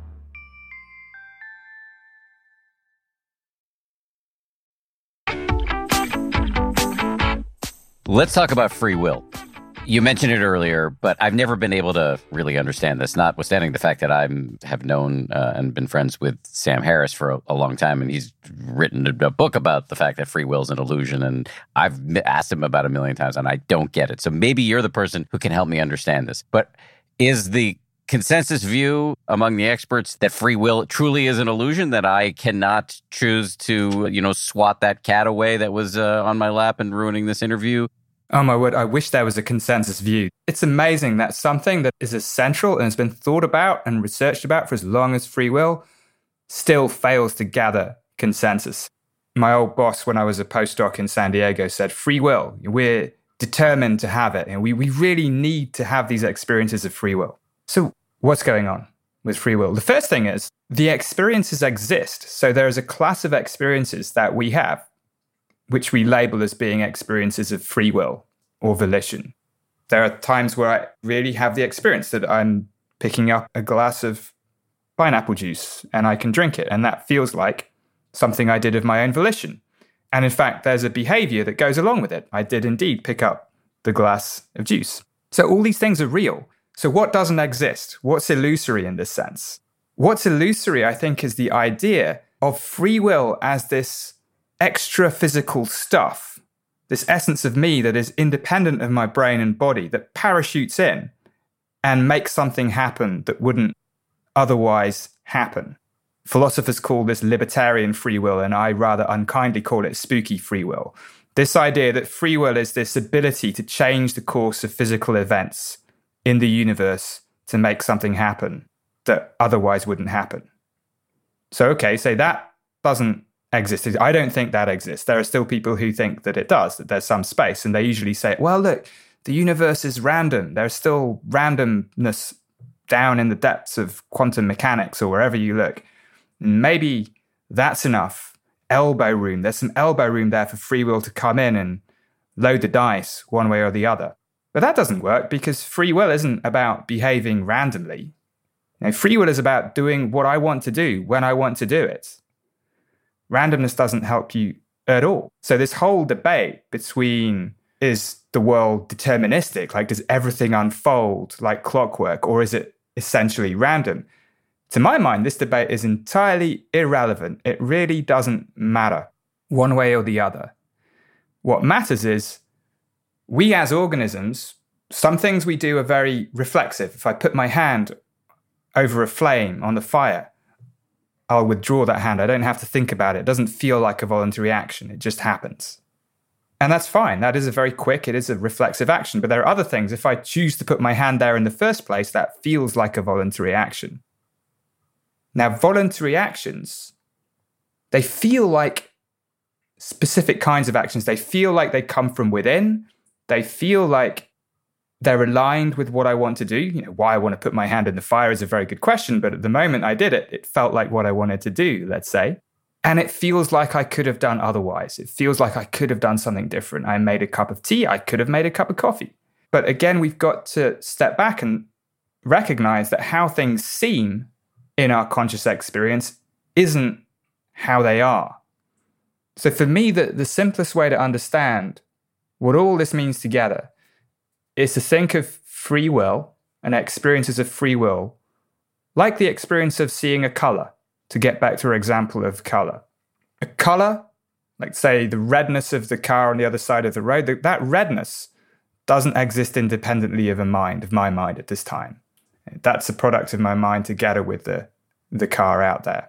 Let's talk about free will. You mentioned it earlier, but I've never been able to really understand this, notwithstanding the fact that I have known uh, and been friends with Sam Harris for a, a long time, and he's written a, a book about the fact that free will is an illusion, and I've asked him about it a million times, and I don't get it. So maybe you're the person who can help me understand this. But is the consensus view among the experts that free will truly is an illusion, that I cannot choose to, you know, swat that cat away that was uh, on my lap and ruining this interview? Oh my word, I wish there was a consensus view. It's amazing that something that is as central and has been thought about and researched about for as long as free will still fails to gather consensus. My old boss, when I was a postdoc in San Diego, said, free will, we're determined to have it, and we, we really need to have these experiences of free will. So what's going on with free will? The first thing is the experiences exist. So there is a class of experiences that we have, which we label as being experiences of free will or volition. There are times where I really have the experience that I'm picking up a glass of pineapple juice and I can drink it, and that feels like something I did of my own volition. And in fact, there's a behavior that goes along with it. I did indeed pick up the glass of juice. So all these things are real. So what doesn't exist? What's illusory in this sense? What's illusory, I think, is the idea of free will as this extra physical stuff, this essence of me that is independent of my brain and body, that parachutes in and makes something happen that wouldn't otherwise happen. Philosophers call this libertarian free will, and I rather unkindly call it spooky free will. This idea that free will is this ability to change the course of physical events in the universe to make something happen that otherwise wouldn't happen. So, okay, say that doesn't exist. I don't think that exists. There are still people who think that it does, that there's some space, and they usually say, well, look, the universe is random. There's still randomness down in the depths of quantum mechanics or wherever you look. Maybe that's enough elbow room. There's some elbow room there for free will to come in and load the dice one way or the other. But that doesn't work because free will isn't about behaving randomly. You know, free will is about doing what I want to do when I want to do it. Randomness doesn't help you at all. So this whole debate between, is the world deterministic? Like, does everything unfold like clockwork, or is it essentially random? To my mind, this debate is entirely irrelevant. It really doesn't matter one way or the other. What matters is, we as organisms, some things we do are very reflexive. If I put my hand over a flame on the fire, I'll withdraw that hand. I don't have to think about it. It doesn't feel like a voluntary action. It just happens. And that's fine. That is a very quick, it is a reflexive action. But there are other things. If I choose to put my hand there in the first place, that feels like a voluntary action. Now, voluntary actions, they feel like specific kinds of actions. They feel like they come from within. They feel like they're aligned with what I want to do. You know, why I want to put my hand in the fire is a very good question, but at the moment I did it, it felt like what I wanted to do, let's say. And it feels like I could have done otherwise. It feels like I could have done something different. I made a cup of tea. I could have made a cup of coffee. But again, we've got to step back and recognize that how things seem in our conscious experience isn't how they are. So for me, the, the simplest way to understand what all this means together is to think of free will and experiences of free will like the experience of seeing a color, to get back to our example of color. A color, like say the redness of the car on the other side of the road, that redness doesn't exist independently of a mind, of my mind at this time. That's a product of my mind together with the, the car out there.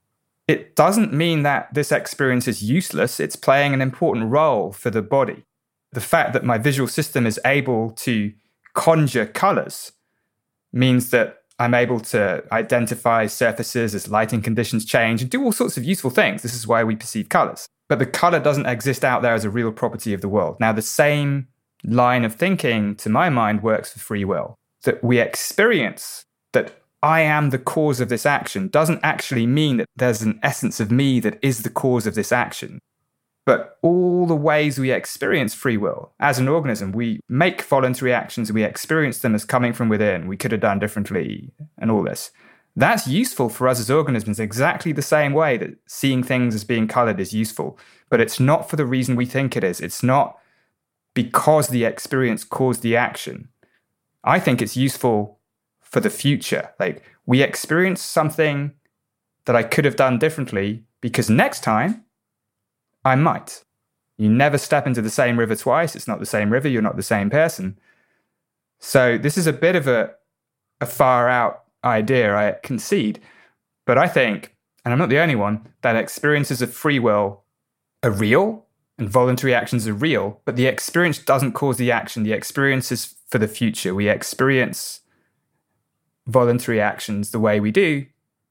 It doesn't mean that this experience is useless. It's playing an important role for the body. The fact that my visual system is able to conjure colors means that I'm able to identify surfaces as lighting conditions change and do all sorts of useful things. This is why we perceive colors. But the color doesn't exist out there as a real property of the world. Now, the same line of thinking, to my mind, works for free will. That we experience that I am the cause of this action doesn't actually mean that there's an essence of me that is the cause of this action. But all the ways we experience free will as an organism, we make voluntary actions, we experience them as coming from within, we could have done differently, and all this. That's useful for us as organisms exactly the same way that seeing things as being colored is useful. But it's not for the reason we think it is. It's not because the experience caused the action. I think it's useful for the future. Like, we experience something that I could have done differently because next time, I might. You never step into the same river twice. It's not the same river. You're not the same person. So this is a bit of a, a far out idea, I concede. But I think, and I'm not the only one, that experiences of free will are real and voluntary actions are real, but the experience doesn't cause the action. The experience is for the future. We experience voluntary actions the way we do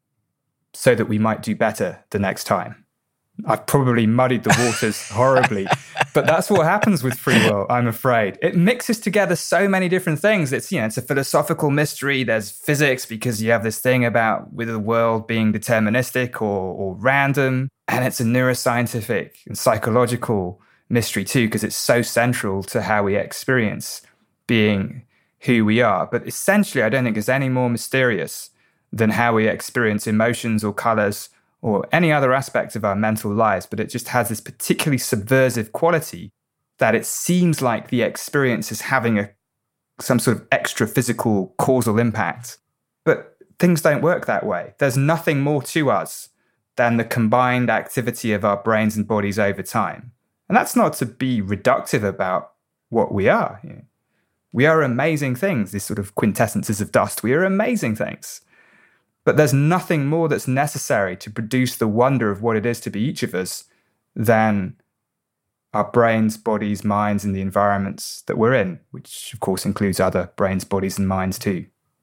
so that we might do better the next time. I've probably muddied the waters horribly, but that's what happens with free will, I'm afraid. It mixes together so many different things. It's, you know, it's a philosophical mystery. There's physics because you have this thing about with the world being deterministic or, or random. And it's a neuroscientific and psychological mystery too, because it's so central to how we experience being who we are. But essentially, I don't think it's any more mysterious than how we experience emotions or colors or any other aspects of our mental lives, but it just has this particularly subversive quality that it seems like the experience is having a some sort of extra physical causal impact. But things don't work that way. There's nothing more to us than the combined activity of our brains and bodies over time. And that's not to be reductive about what we are. You know, we are amazing things, these sort of quintessences of dust. We are amazing things. But there's nothing more that's necessary to produce the wonder of what it is to be each of us than our brains, bodies, minds, and the environments that we're in, which of course includes other brains, bodies, and minds too.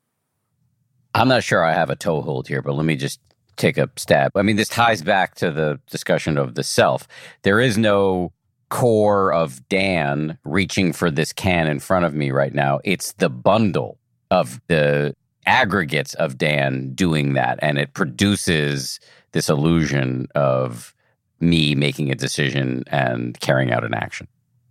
I'm not sure I have a toehold here, but let me just take a stab. I mean, this ties back to the discussion of the self. There is no core of Dan reaching for this can in front of me right now. It's the bundle of the aggregates of Dan doing that, and it produces this illusion of me making a decision and carrying out an action.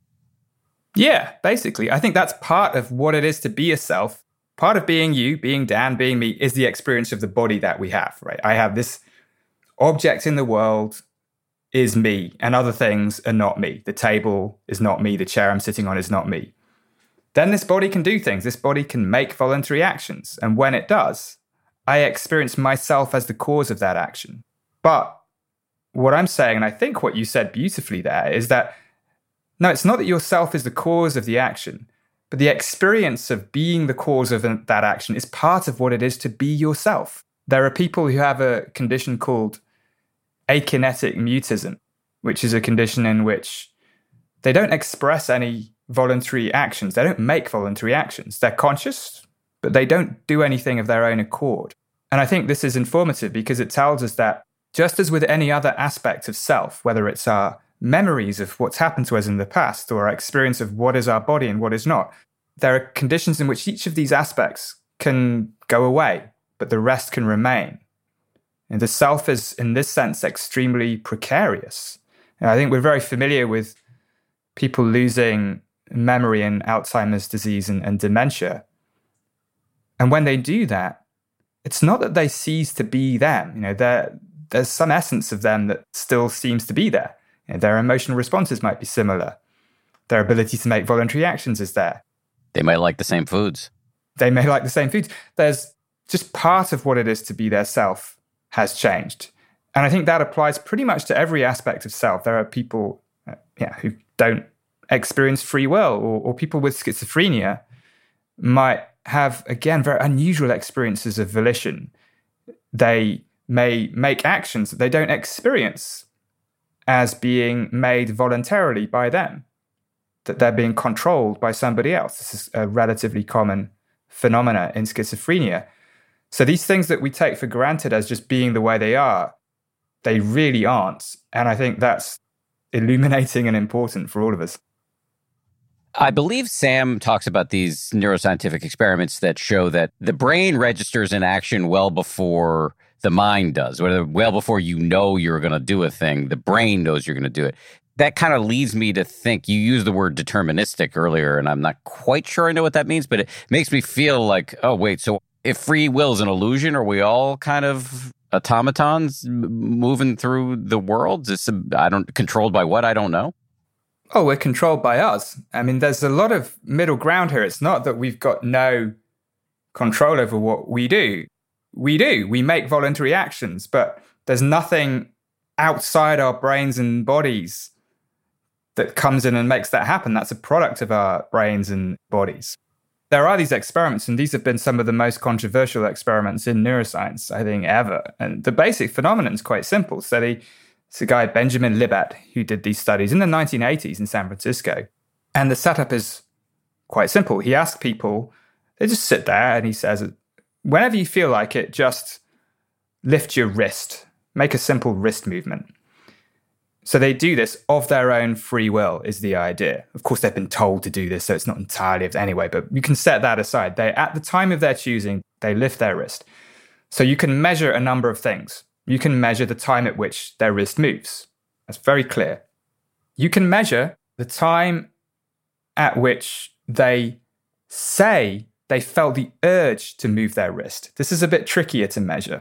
Yeah, basically. I think that's part of what it is to be a self. Part of being you, being Dan, being me, is the experience of the body that we have, right? I have this object in the world is me, and other things are not me. The table is not me. The chair I'm sitting on is not me. Then this body can do things. This body can make voluntary actions. And when it does, I experience myself as the cause of that action. But what I'm saying, and I think what you said beautifully there, is that, no, it's not that yourself is the cause of the action, but the experience of being the cause of that action is part of what it is to be yourself. There are people who have a condition called akinetic mutism, which is a condition in which they don't express any voluntary actions. They don't make voluntary actions. They're conscious, but they don't do anything of their own accord. And I think this is informative because it tells us that just as with any other aspect of self, whether it's our memories of what's happened to us in the past or our experience of what is our body and what is not, there are conditions in which each of these aspects can go away, but the rest can remain. And the self is, in this sense, extremely precarious. And I think we're very familiar with people losing memory in Alzheimer's disease and, and dementia. And when they do that, it's not that they cease to be them. You know, there, there's some essence of them that still seems to be there. You know, their emotional responses might be similar. Their ability to make voluntary actions is there. They might like the same foods. They may like the same foods. There's just part of what it is to be their self has changed. And I think that applies pretty much to every aspect of self. There are people uh, yeah, who don't experience free will, or, or people with schizophrenia might have, again, very unusual experiences of volition. They may make actions that they don't experience as being made voluntarily by them, that they're being controlled by somebody else. This is a relatively common phenomena in schizophrenia. So these things that we take for granted as just being the way they are, they really aren't. And I think that's illuminating and important for all of us. I believe Sam talks about these neuroscientific experiments that show that the brain registers an action well before the mind does, or well before you know you're going to do a thing, the brain knows you're going to do it. That kind of leads me to think, you used the word deterministic earlier, and I'm not quite sure I know what that means, but it makes me feel like, oh, wait, so if free will is an illusion, are we all kind of automatons moving through the world? Is this, I don't, controlled by what? I don't know. Oh, we're controlled by us. I mean, there's a lot of middle ground here. It's not that we've got no control over what we do. We do. We make voluntary actions, but there's nothing outside our brains and bodies that comes in and makes that happen. That's a product of our brains and bodies. There are these experiments, and these have been some of the most controversial experiments in neuroscience, I think, ever. And the basic phenomenon is quite simple. So the It's a guy, Benjamin Libet, who did these studies in the nineteen eighties in San Francisco. And the setup is quite simple. He asks people, they just sit there and he says, whenever you feel like it, just lift your wrist, make a simple wrist movement. So they do this of their own free will is the idea. Of course, they've been told to do this, so it's not entirely of anyway, but you can set that aside. They, at the time of their choosing, they lift their wrist. So you can measure a number of things. You can measure the time at which their wrist moves. That's very clear. You can measure the time at which they say they felt the urge to move their wrist. This is a bit trickier to measure.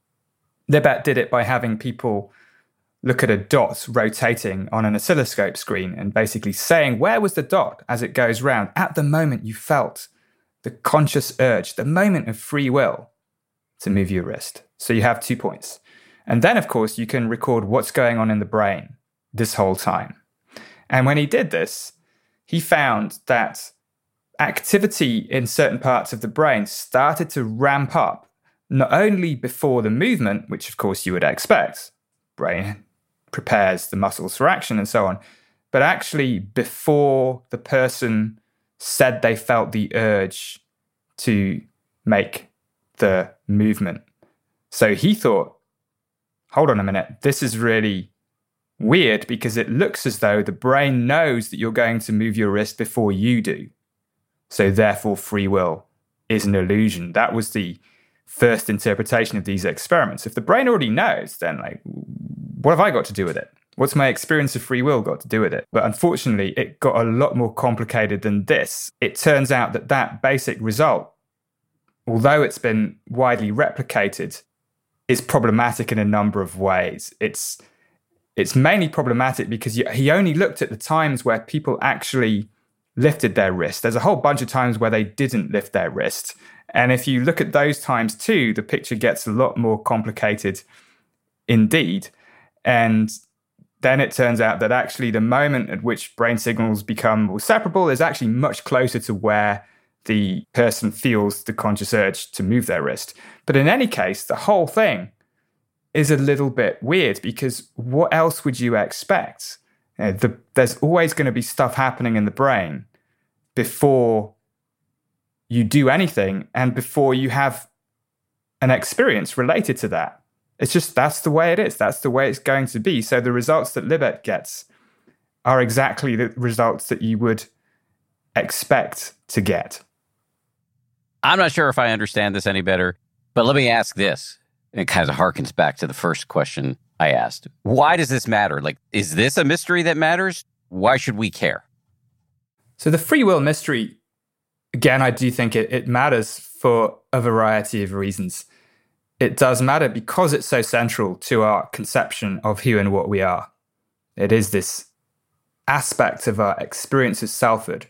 Libet did it by having people look at a dot rotating on an oscilloscope screen and basically saying, where was the dot as it goes round at the moment you felt the conscious urge, the moment of free will to move your wrist. So you have two points. And then, of course, you can record what's going on in the brain this whole time. And when he did this, he found that activity in certain parts of the brain started to ramp up, not only before the movement, which of course you would expect, brain prepares the muscles for action and so on, but actually before the person said they felt the urge to make the movement. So he thought, hold on a minute, this is really weird because it looks as though the brain knows that you're going to move your wrist before you do. So therefore free will is an illusion. That was the first interpretation of these experiments. If the brain already knows, then like, what have I got to do with it? What's my experience of free will got to do with it? But unfortunately, it got a lot more complicated than this. It turns out that that basic result, although it's been widely replicated, is problematic in a number of ways. It's it's mainly problematic because you, he only looked at the times where people actually lifted their wrist. There's a whole bunch of times where they didn't lift their wrist. And if you look at those times too, the picture gets a lot more complicated indeed. And then it turns out that actually the moment at which brain signals become more separable is actually much closer to where the person feels the conscious urge to move their wrist. But in any case, the whole thing is a little bit weird because what else would you expect? You know, the, there's always going to be stuff happening in the brain before you do anything and before you have an experience related to that. It's just, that's the way it is. That's the way it's going to be. So the results that Libet gets are exactly the results that you would expect to get. I'm not sure if I understand this any better, but let me ask this. It kind of harkens back to the first question I asked. Why does this matter? Like, is this a mystery that matters? Why should we care? So the free will mystery, again, I do think it, it matters for a variety of reasons. It does matter because it's so central to our conception of who and what we are. It is this aspect of our experience of selfhood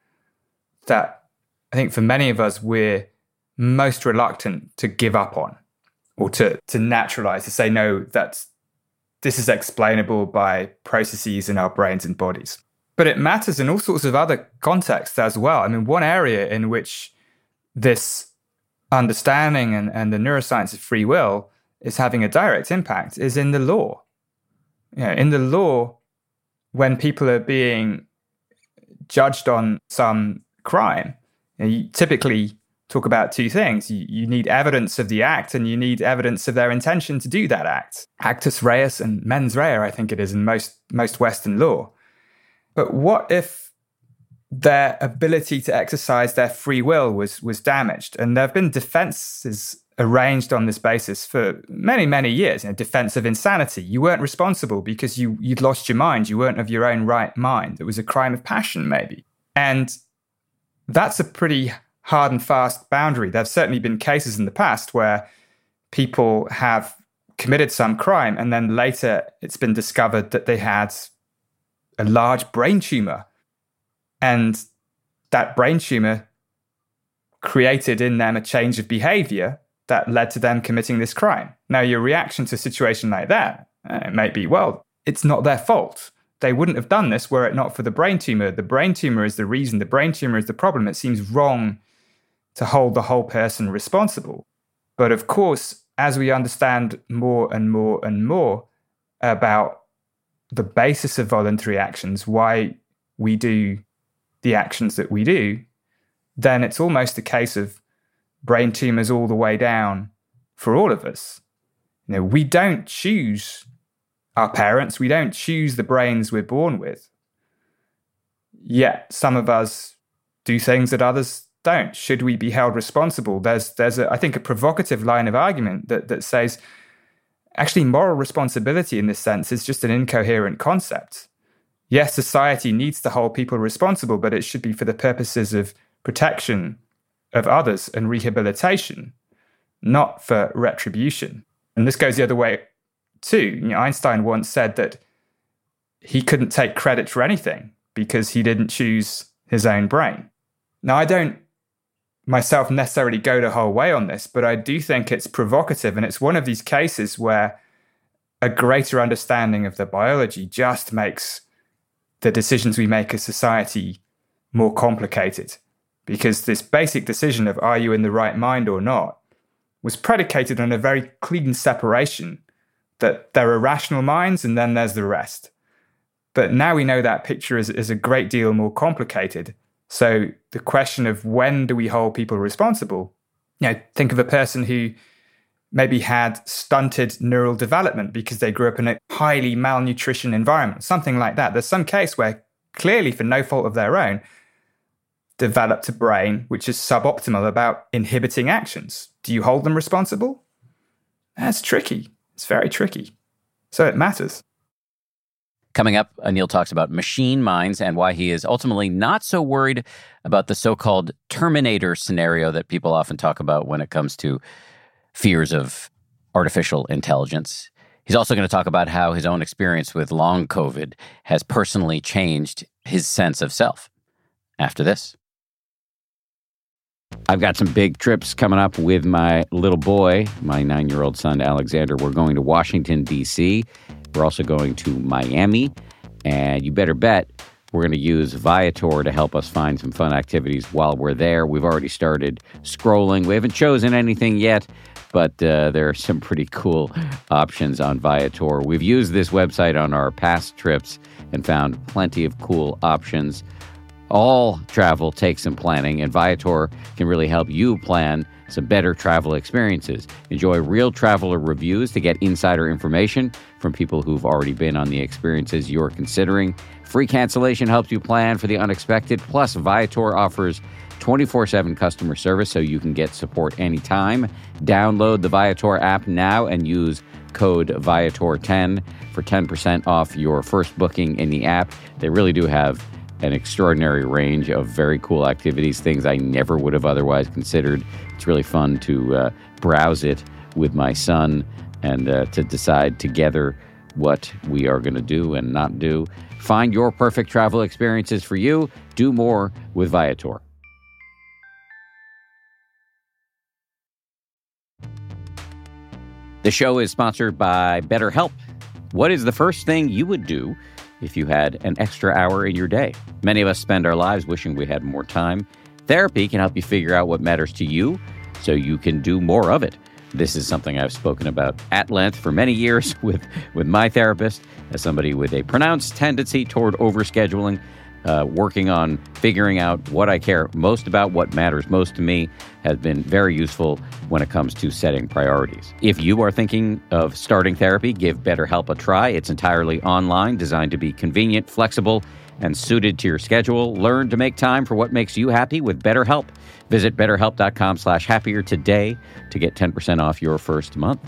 that I think for many of us, we're most reluctant to give up on or to, to naturalize, to say, no, that's, this is explainable by processes in our brains and bodies. But it matters in all sorts of other contexts as well. I mean, one area in which this understanding and, and the neuroscience of free will is having a direct impact is in the law. You know, in the law, when people are being judged on some crime, you know, you typically talk about two things. You, you need evidence of the act and you need evidence of their intention to do that act. Actus reus and mens rea, I think it is in most, most Western law. But what if their ability to exercise their free will was, was damaged? And there have been defenses arranged on this basis for many, many years. You know, defense of insanity. You weren't responsible because you, you'd lost your mind. You weren't of your own right mind. It was a crime of passion, maybe. And that's a pretty hard and fast boundary. There have certainly been cases in the past where people have committed some crime and then later it's been discovered that they had a large brain tumor. And that brain tumor created in them a change of behavior that led to them committing this crime. Now, your reaction to a situation like that, uh, it might be, well, it's not their fault. They wouldn't have done this were it not for the brain tumor. The brain tumor is the reason. The brain tumor is the problem. It seems wrong to hold the whole person responsible. But of course, as we understand more and more and more about the basis of voluntary actions, why we do the actions that we do, then it's almost a case of brain tumors all the way down for all of us. You know, we don't choose our parents. We don't choose the brains we're born with. Yet some of us do things that others don't. Should we be held responsible? There's, there's a, I think, a provocative line of argument that, that says, actually, moral responsibility in this sense is just an incoherent concept. Yes, society needs to hold people responsible, but it should be for the purposes of protection of others and rehabilitation, not for retribution. And this goes the other way too. You know, Einstein once said that he couldn't take credit for anything because he didn't choose his own brain. Now, I don't myself necessarily go the whole way on this, but I do think it's provocative, and it's one of these cases where a greater understanding of the biology just makes the decisions we make as society more complicated. Because this basic decision of are you in the right mind or not was predicated on a very clean separation that there are rational minds and then there's the rest. But now we know that picture is, is a great deal more complicated. So the question of when do we hold people responsible? You know, think of a person who maybe had stunted neural development because they grew up in a highly malnutrition environment, something like that. There's some case where clearly for no fault of their own, developed a brain which is suboptimal about inhibiting actions. Do you hold them responsible? That's tricky. It's very tricky. So it matters. Coming up, Anil talks about machine minds and why he is ultimately not so worried about the so-called Terminator scenario that people often talk about when it comes to fears of artificial intelligence. He's also going to talk about how his own experience with long COVID has personally changed his sense of self. After this. I've got some big trips coming up with my little boy, my nine-year-old son, Alexander. We're going to Washington, D C We're also going to Miami. And you better bet we're going to use Viator to help us find some fun activities while we're there. We've already started scrolling. We haven't chosen anything yet, but uh, there are some pretty cool options on Viator. We've used this website on our past trips and found plenty of cool options. All travel takes some planning, and Viator can really help you plan some better travel experiences. Enjoy real traveler reviews to get insider information from people who've already been on the experiences you're considering. Free cancellation helps you plan for the unexpected. Plus, Viator offers twenty-four seven customer service so you can get support anytime. Download the Viator app now and use code Viator ten for ten percent off your first booking in the app. They really do have an extraordinary range of very cool activities, things I never would have otherwise considered. It's really fun to uh, browse it with my son and uh, to decide together what we are going to do and not do. Find your perfect travel experiences for you. Do more with Viator. The show is sponsored by BetterHelp. What is the first thing you would do if you had an extra hour in your day? Many of us spend our lives wishing we had more time. Therapy can help you figure out what matters to you so you can do more of it. This is something I've spoken about at length for many years with, with my therapist, as somebody with a pronounced tendency toward overscheduling, uh, working on figuring out what I care most about, what matters most to me, has been very useful when it comes to setting priorities. If you are thinking of starting therapy, give BetterHelp a try. It's entirely online, designed to be convenient, flexible, and suited to your schedule. Learn to make time for what makes you happy with BetterHelp. Visit betterhelp.com slash happier today to get ten percent off your first month.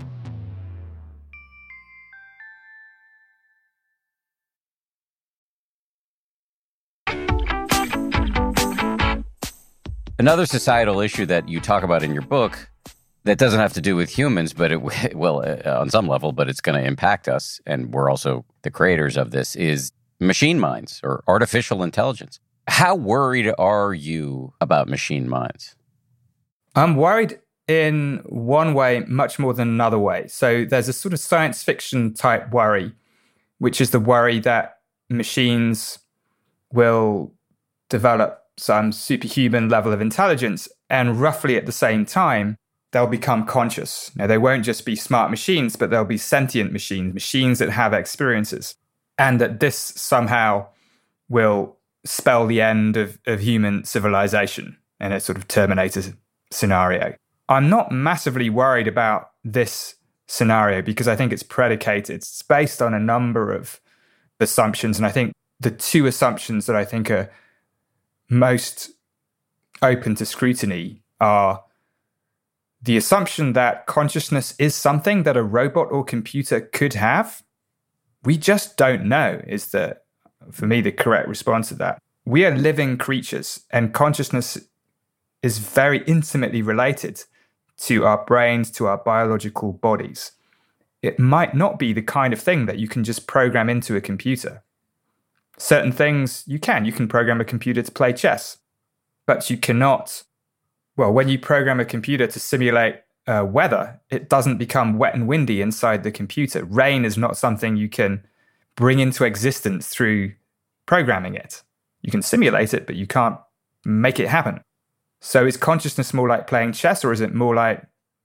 Another societal issue that you talk about in your book that doesn't have to do with humans, but it well, uh, on some level, but it's going to impact us, and we're also the creators of this, is machine minds or artificial intelligence. How worried are you about machine minds? I'm worried in one way much more than another way. So there's a sort of science fiction type worry, which is the worry that machines will develop some superhuman level of intelligence, and roughly at the same time, they'll become conscious. Now, they won't just be smart machines, but they'll be sentient machines, machines that have experiences, and that this somehow will spell the end of, of human civilization in a sort of Terminator scenario. I'm not massively worried about this scenario because I think it's predicated. It's based on a number of assumptions, and I think the two assumptions that I think are most open to scrutiny are the assumption that consciousness is something that a robot or computer could have. We just don't know is the, for me, the correct response to that. We are living creatures, and consciousness is very intimately related to our brains, to our biological bodies. It might not be the kind of thing that you can just program into a computer. Certain things you can. You can program a computer to play chess, but you cannot. Well, when you program a computer to simulate uh, weather, it doesn't become wet and windy inside the computer. Rain is not something you can bring into existence through programming it. You can simulate it, but you can't make it happen. So is consciousness more like playing chess, or is it more like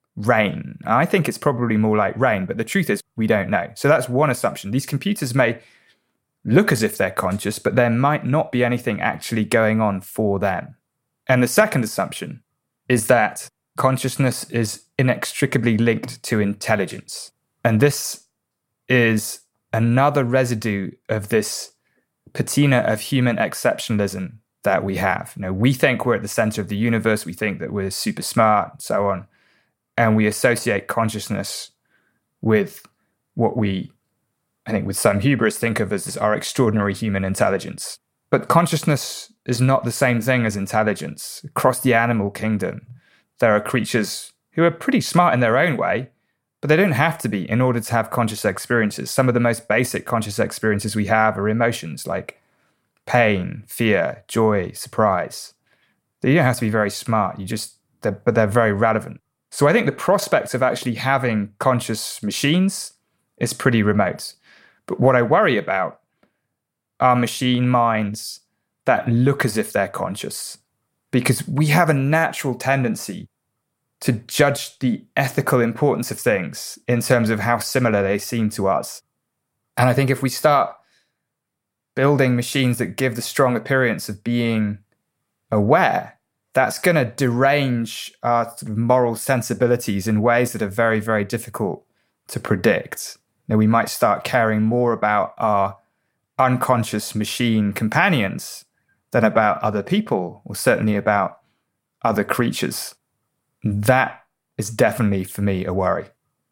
rain? I think it's probably more like rain, but the truth is we don't know. So that's one assumption. These computers may look as if they're conscious, but there might not be anything actually going on for them. And the second assumption is that consciousness is inextricably linked to intelligence. And this is another residue of this patina of human exceptionalism that we have. You know, we think we're at the center of the universe. We think that we're super smart and so on. And we associate consciousness with what we, I think with some hubris, think of as our extraordinary human intelligence. But consciousness is not the same thing as intelligence. Across the animal kingdom, there are creatures who are pretty smart in their own way, but they don't have to be in order to have conscious experiences. Some of the most basic conscious experiences we have are emotions like pain, fear, joy, surprise. You don't have to be very smart, you just, they're, but they're very relevant. So I think the prospect of actually having conscious machines is pretty remote. But what I worry about are machine minds that look as if they're conscious, because we have a natural tendency to judge the ethical importance of things in terms of how similar they seem to us. And I think if we start building machines that give the strong appearance of being aware, that's going to derange our sort of moral sensibilities in ways that are very, very difficult to predict. You know, we might start caring more about our unconscious machine companions than about other people, or certainly about other creatures. That is definitely, for me, a worry.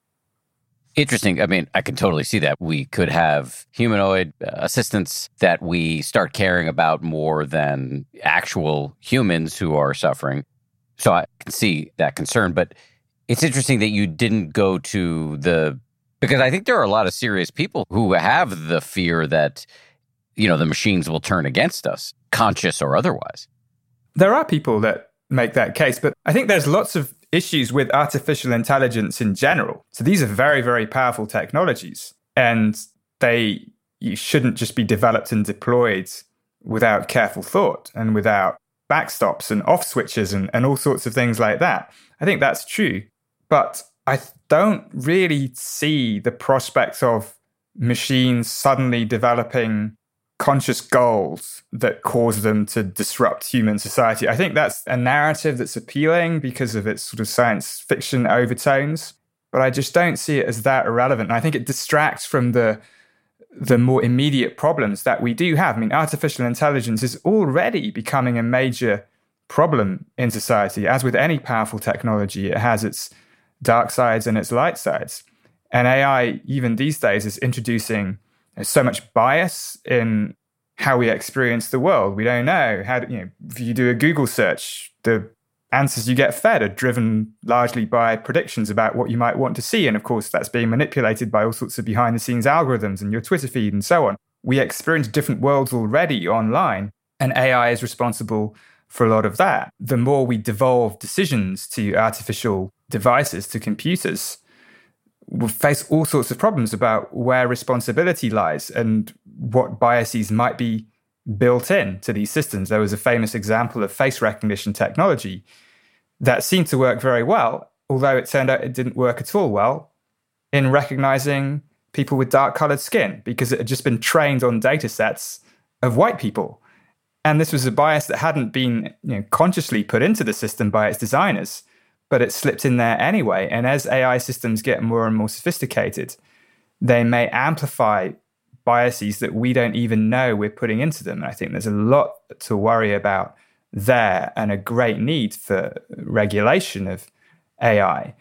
Interesting. I mean, I can totally see that. We could have humanoid assistants that we start caring about more than actual humans who are suffering. So I can see that concern. But it's interesting that you didn't go to the... Because I think there are a lot of serious people who have the fear that, you know, the machines will turn against us, conscious or otherwise. There are people that make that case, but I think there's lots of issues with artificial intelligence in general. So these are very, very powerful technologies, and they you shouldn't just be developed and deployed without careful thought and without backstops and off switches and, and all sorts of things like that. I think that's true. But I don't really see the prospect of machines suddenly developing conscious goals that cause them to disrupt human society. I think that's a narrative that's appealing because of its sort of science fiction overtones, but I just don't see it as that irrelevant. And I think it distracts from the the more immediate problems that we do have. I mean, artificial intelligence is already becoming a major problem in society. As with any powerful technology, it has its dark sides and its light sides. And A I, even these days, is introducing so much bias in how we experience the world. We don't know how to, you know, if you do a Google search, the answers you get fed are driven largely by predictions about what you might want to see. And of course, that's being manipulated by all sorts of behind the scenes algorithms and your Twitter feed and so on. We experience different worlds already online, and A I is responsible for a lot of that. The more we devolve decisions to artificial devices, to computers, we'll face all sorts of problems about where responsibility lies and what biases might be built in to these systems. There was a famous example of face recognition technology that seemed to work very well, although it turned out it didn't work at all well in recognizing people with dark-colored skin because it had just been trained on data sets of white people. And this was a bias that hadn't been, you know, consciously put into the system by its designers, but it slipped in there anyway. And as A I systems get more and more sophisticated, they may amplify biases that we don't even know we're putting into them. And I think there's a lot to worry about there and a great need for regulation of A I.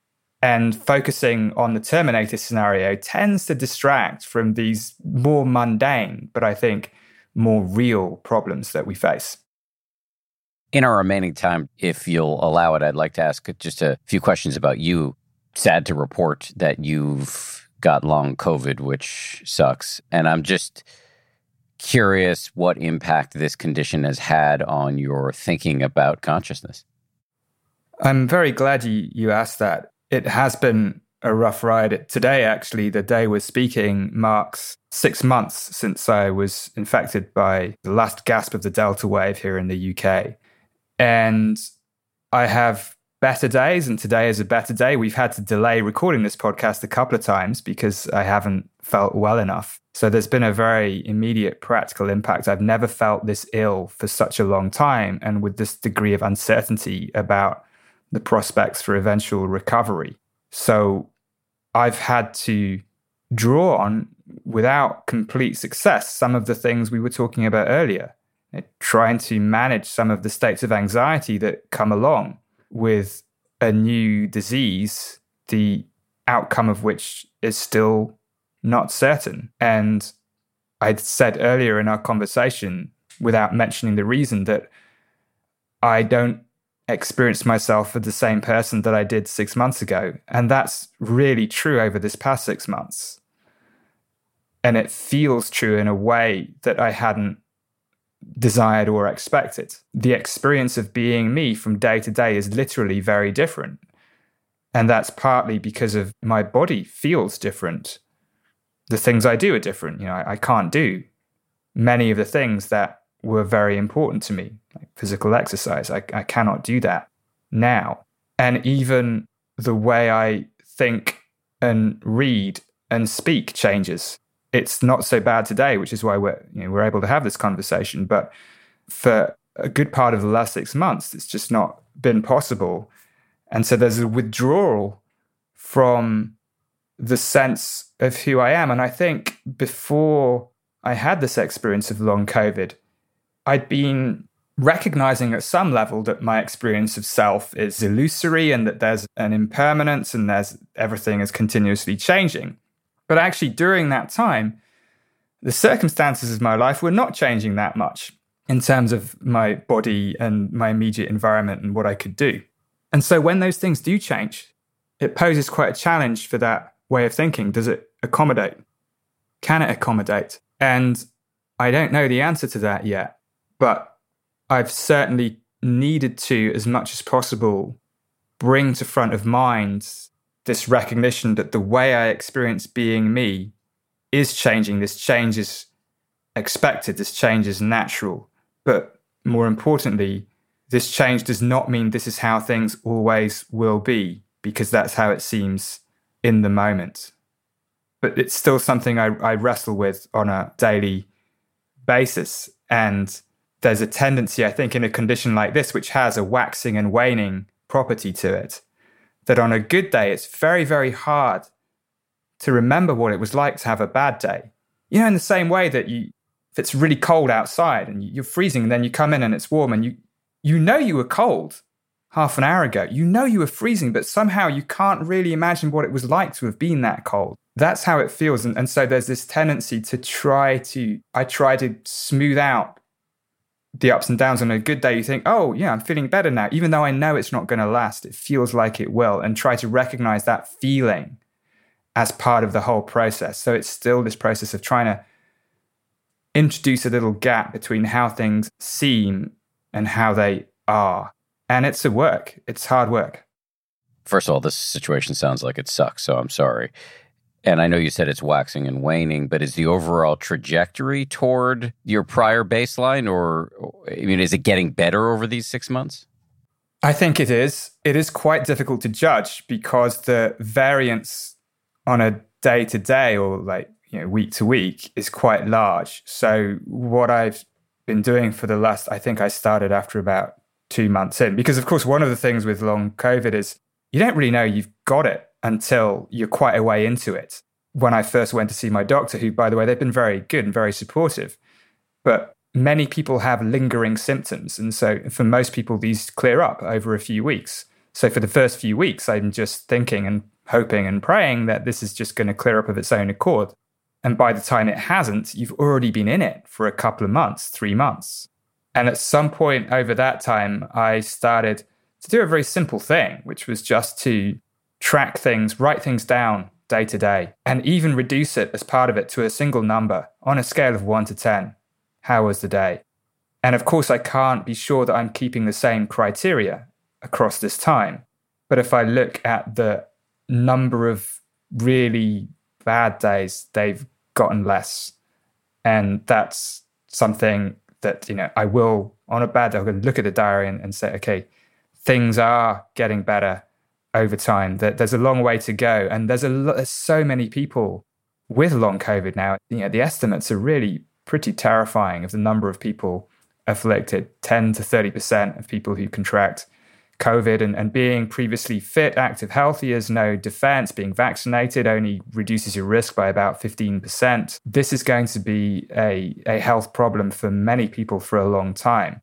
And focusing on the Terminator scenario tends to distract from these more mundane, but I think more real problems that we face. In our remaining time, if you'll allow it, I'd like to ask just a few questions about you. Sad to report that you've got long COVID, which sucks. And I'm just curious what impact this condition has had on your thinking about consciousness. I'm very glad you, you asked that. It has been a rough ride. Today, actually, the day we're speaking marks six months since I was infected by the last gasp of the Delta wave here in the U K. And I have better days, and today is a better day. We've had to delay recording this podcast a couple of times because I haven't felt well enough. So there's been a very immediate practical impact. I've never felt this ill for such a long time, and with this degree of uncertainty about the prospects for eventual recovery. So I've had to draw on, without complete success, some of the things we were talking about earlier, trying to manage some of the states of anxiety that come along with a new disease, the outcome of which is still not certain. And I'd said earlier in our conversation, without mentioning the reason, that I don't experience myself as the same person that I did six months ago. And that's really true over this past six months. And it feels true in a way that I hadn't desired or expected. The experience of being me from day to day is literally very different. And that's partly because of my body feels different. The things I do are different. You know, I, I can't do many of the things that were very important to me, like physical exercise. I, I cannot do that now. And even the way I think and read and speak changes. It's not so bad today, which is why we're, you know, we're able to have this conversation. But for a good part of the last six months, it's just not been possible. And so there's a withdrawal from the sense of who I am. And I think before I had this experience of long COVID, I'd been recognizing at some level that my experience of self is illusory and that there's an impermanence and there's everything is continuously changing. But actually, during that time, the circumstances of my life were not changing that much in terms of my body and my immediate environment and what I could do. And so when those things do change, it poses quite a challenge for that way of thinking. Does it accommodate? Can it accommodate? And I don't know the answer to that yet, but I've certainly needed to, as much as possible, bring to front of mind this recognition that the way I experience being me is changing. This change is expected. This change is natural. But more importantly, this change does not mean this is how things always will be, because that's how it seems in the moment. But it's still something I, I wrestle with on a daily basis. And there's a tendency, I think, in a condition like this, which has a waxing and waning property to it, that on a good day, it's very, very hard to remember what it was like to have a bad day. You know, in the same way that you, if it's really cold outside and you're freezing, and then you come in and it's warm and you, you know you were cold half an hour ago. You know you were freezing, but somehow you can't really imagine what it was like to have been that cold. That's how it feels. And, and so there's this tendency to try to, I try to smooth out the ups and downs. On a good day, you think, oh, yeah, I'm feeling better now. Even though I know it's not going to last, it feels like it will. And try to recognize that feeling as part of the whole process. So it's still this process of trying to introduce a little gap between how things seem and how they are. And it's a work. It's hard work. First of all, this situation sounds like it sucks, so I'm sorry. And I know you said it's waxing and waning, but is the overall trajectory toward your prior baseline, or, I mean, is it getting better over these six months? I think it is. It is quite difficult to judge because the variance on a day-to-day or like, you know, week-to-week is quite large. So what I've been doing for the last, I think I started after about two months in, because of course, one of the things with long COVID is you don't really know you've got it until you're quite a way into it. When I first went to see my doctor, who, by the way, they've been very good and very supportive, but many people have lingering symptoms. And so for most people, these clear up over a few weeks. So for the first few weeks, I'm just thinking and hoping and praying that this is just going to clear up of its own accord. And by the time it hasn't, you've already been in it for a couple of months, three months. And at some point over that time, I started to do a very simple thing, which was just to track things, write things down day to day, and even reduce it as part of it to a single number on a scale of one to ten. How was the day? And of course, I can't be sure that I'm keeping the same criteria across this time. But if I look at the number of really bad days, they've gotten less. And that's something that, you know, I will, on a bad day, I'm going to look at the diary and, and say, okay, things are getting better over time. That there's a long way to go. And there's a lot, there's so many people with long COVID now. You know, the estimates are really pretty terrifying of the number of people afflicted. ten to thirty percent of people who contract COVID, and, and being previously fit, active, healthy is no defense. Being vaccinated only reduces your risk by about fifteen percent. This is going to be a, a health problem for many people for a long time.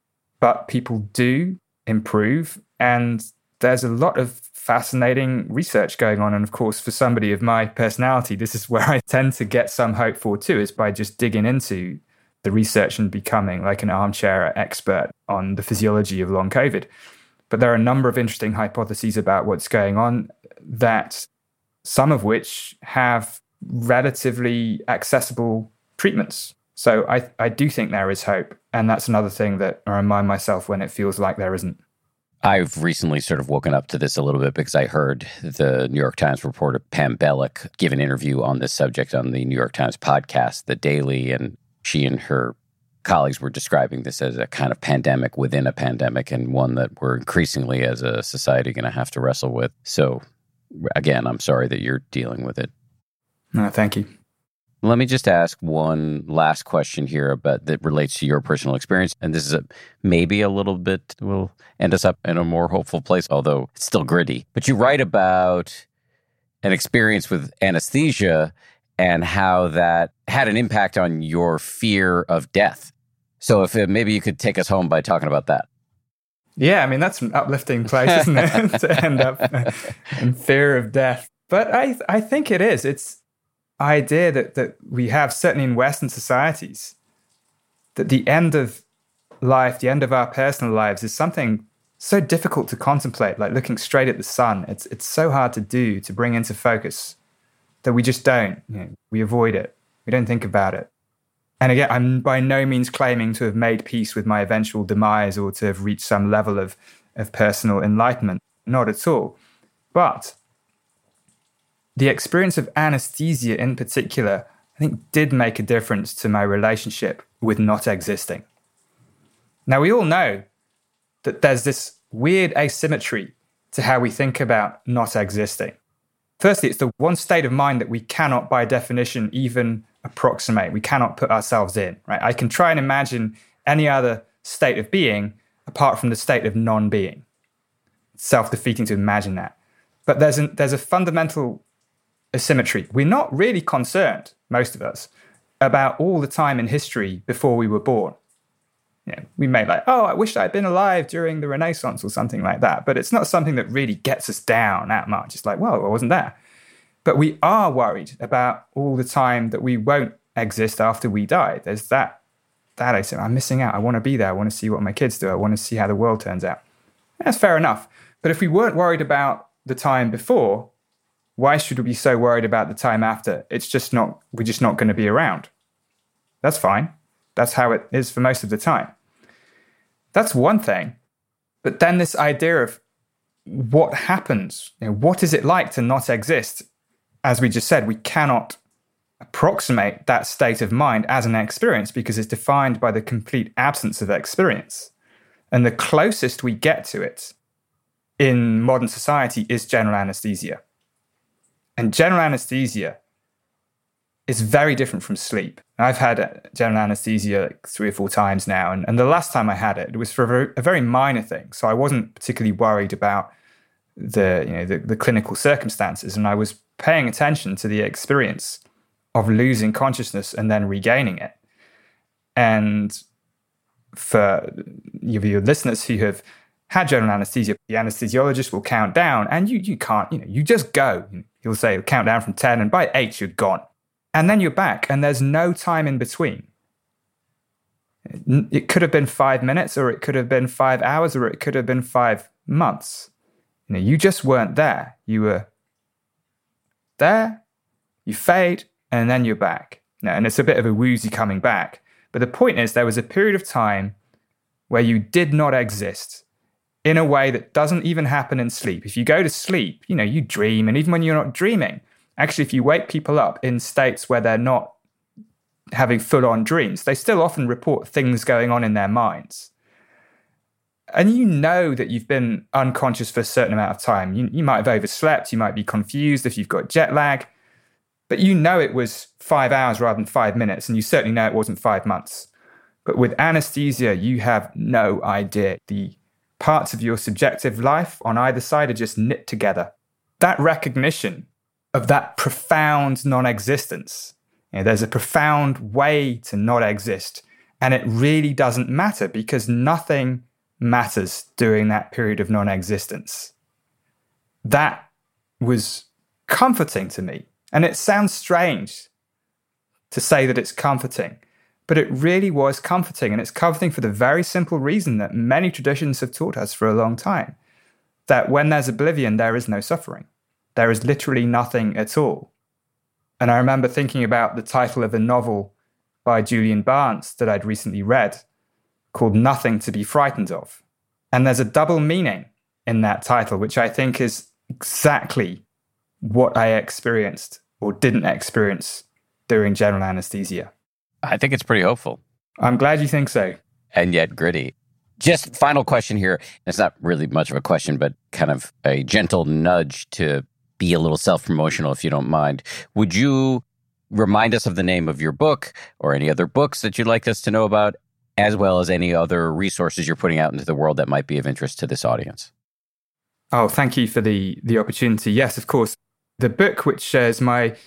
But people do improve, and there's a lot of fascinating research going on. And of course, for somebody of my personality, this is where I tend to get some hope for too, is by just digging into the research and becoming like an armchair expert on the physiology of long COVID. But there are a number of interesting hypotheses about what's going on, that some of which have relatively accessible treatments. So I, I do think there is hope. And that's another thing that I remind myself when it feels like there isn't. I've recently sort of woken up to this a little bit because I heard the New York Times reporter Pam Bellick give an interview on this subject on the New York Times podcast, The Daily, and she and her colleagues were describing this as a kind of pandemic within a pandemic, and one that we're increasingly as a society going to have to wrestle with. So again, I'm sorry that you're dealing with it. No, thank you. Let me just ask one last question here about that relates to your personal experience. And this is a, maybe a little bit will end us up in a more hopeful place, although it's still gritty. But you write about an experience with anesthesia and how that had an impact on your fear of death. So if it, maybe you could take us home by talking about that. Yeah, I mean, that's an uplifting place, isn't it? To end up in fear of death. But I I think it is. It's idea that, that we have, certainly in Western societies, that the end of life, the end of our personal lives is something so difficult to contemplate, like looking straight at the sun. It's it's so hard to do, to bring into focus, that we just don't. You know, we avoid it. We don't think about it. And again, I'm by no means claiming to have made peace with my eventual demise or to have reached some level of, of personal enlightenment. Not at all. But the experience of anesthesia in particular, I think, did make a difference to my relationship with not existing. Now, we all know that there's this weird asymmetry to how we think about not existing. Firstly, it's the one state of mind that we cannot, by definition, even approximate. We cannot put ourselves in, right? I can try and imagine any other state of being apart from the state of non-being. It's self-defeating to imagine that. But there's, an, there's a fundamental asymmetry. We're not really concerned, most of us, about all the time in history before we were born. You know, we may like, oh, I wish I'd been alive during the Renaissance or something like that. But it's not something that really gets us down that much. It's like, well, I wasn't there. But we are worried about all the time that we won't exist after we die. There's that, that I say, I'm missing out. I want to be there. I want to see what my kids do. I want to see how the world turns out. That's fair enough. But if we weren't worried about the time before, why should we be so worried about the time after? It's just not, we're just not going to be around. That's fine. That's how it is for most of the time. That's one thing. But then this idea of what happens, you know, what is it like to not exist? As we just said, we cannot approximate that state of mind as an experience because it's defined by the complete absence of experience. And the closest we get to it in modern society is general anesthesia. And general anesthesia is very different from sleep. I've had general anesthesia like three or four times now, and, and the last time I had it, it was for a very, a very minor thing. So I wasn't particularly worried about the, you know, the, the clinical circumstances, and I was paying attention to the experience of losing consciousness and then regaining it. And for your listeners who have had general anesthesia, the anesthesiologist will count down, and you you can't, you know, you just go. He'll say, count down from ten, and by eight, you're gone. And then you're back, and there's no time in between. It could have been five minutes, or it could have been five hours, or it could have been five months. You know, you just weren't there. You were there, you fade, and then you're back. Now, and it's a bit of a woozy coming back. But the point is, there was a period of time where you did not exist in a way that doesn't even happen in sleep. If you go to sleep, you know, you dream, and even when you're not dreaming, actually, if you wake people up in states where they're not having full-on dreams, they still often report things going on in their minds. And you know that you've been unconscious for a certain amount of time. You, you might have overslept, you might be confused if you've got jet lag, but you know it was five hours rather than five minutes, and you certainly know it wasn't five months. But with anesthesia, you have no idea. The parts of your subjective life on either side are just knit together. That recognition of that profound non-existence. You know, there's a profound way to not exist, and it really doesn't matter because nothing matters during that period of non-existence. That was comforting to me. And it sounds strange to say that it's comforting, but it really was comforting. And it's comforting for the very simple reason that many traditions have taught us for a long time, that when there's oblivion, there is no suffering. There is literally nothing at all. And I remember thinking about the title of a novel by Julian Barnes that I'd recently read called Nothing to be Frightened of. And there's a double meaning in that title, which I think is exactly what I experienced or didn't experience during general anesthesia. I think it's pretty hopeful. I'm glad you think so. And yet gritty. Just final question here. It's not really much of a question, but kind of a gentle nudge to be a little self-promotional, if you don't mind. Would you remind us of the name of your book or any other books that you'd like us to know about, as well as any other resources you're putting out into the world that might be of interest to this audience? Oh, thank you for the, the opportunity. Yes, of course. The book, which is my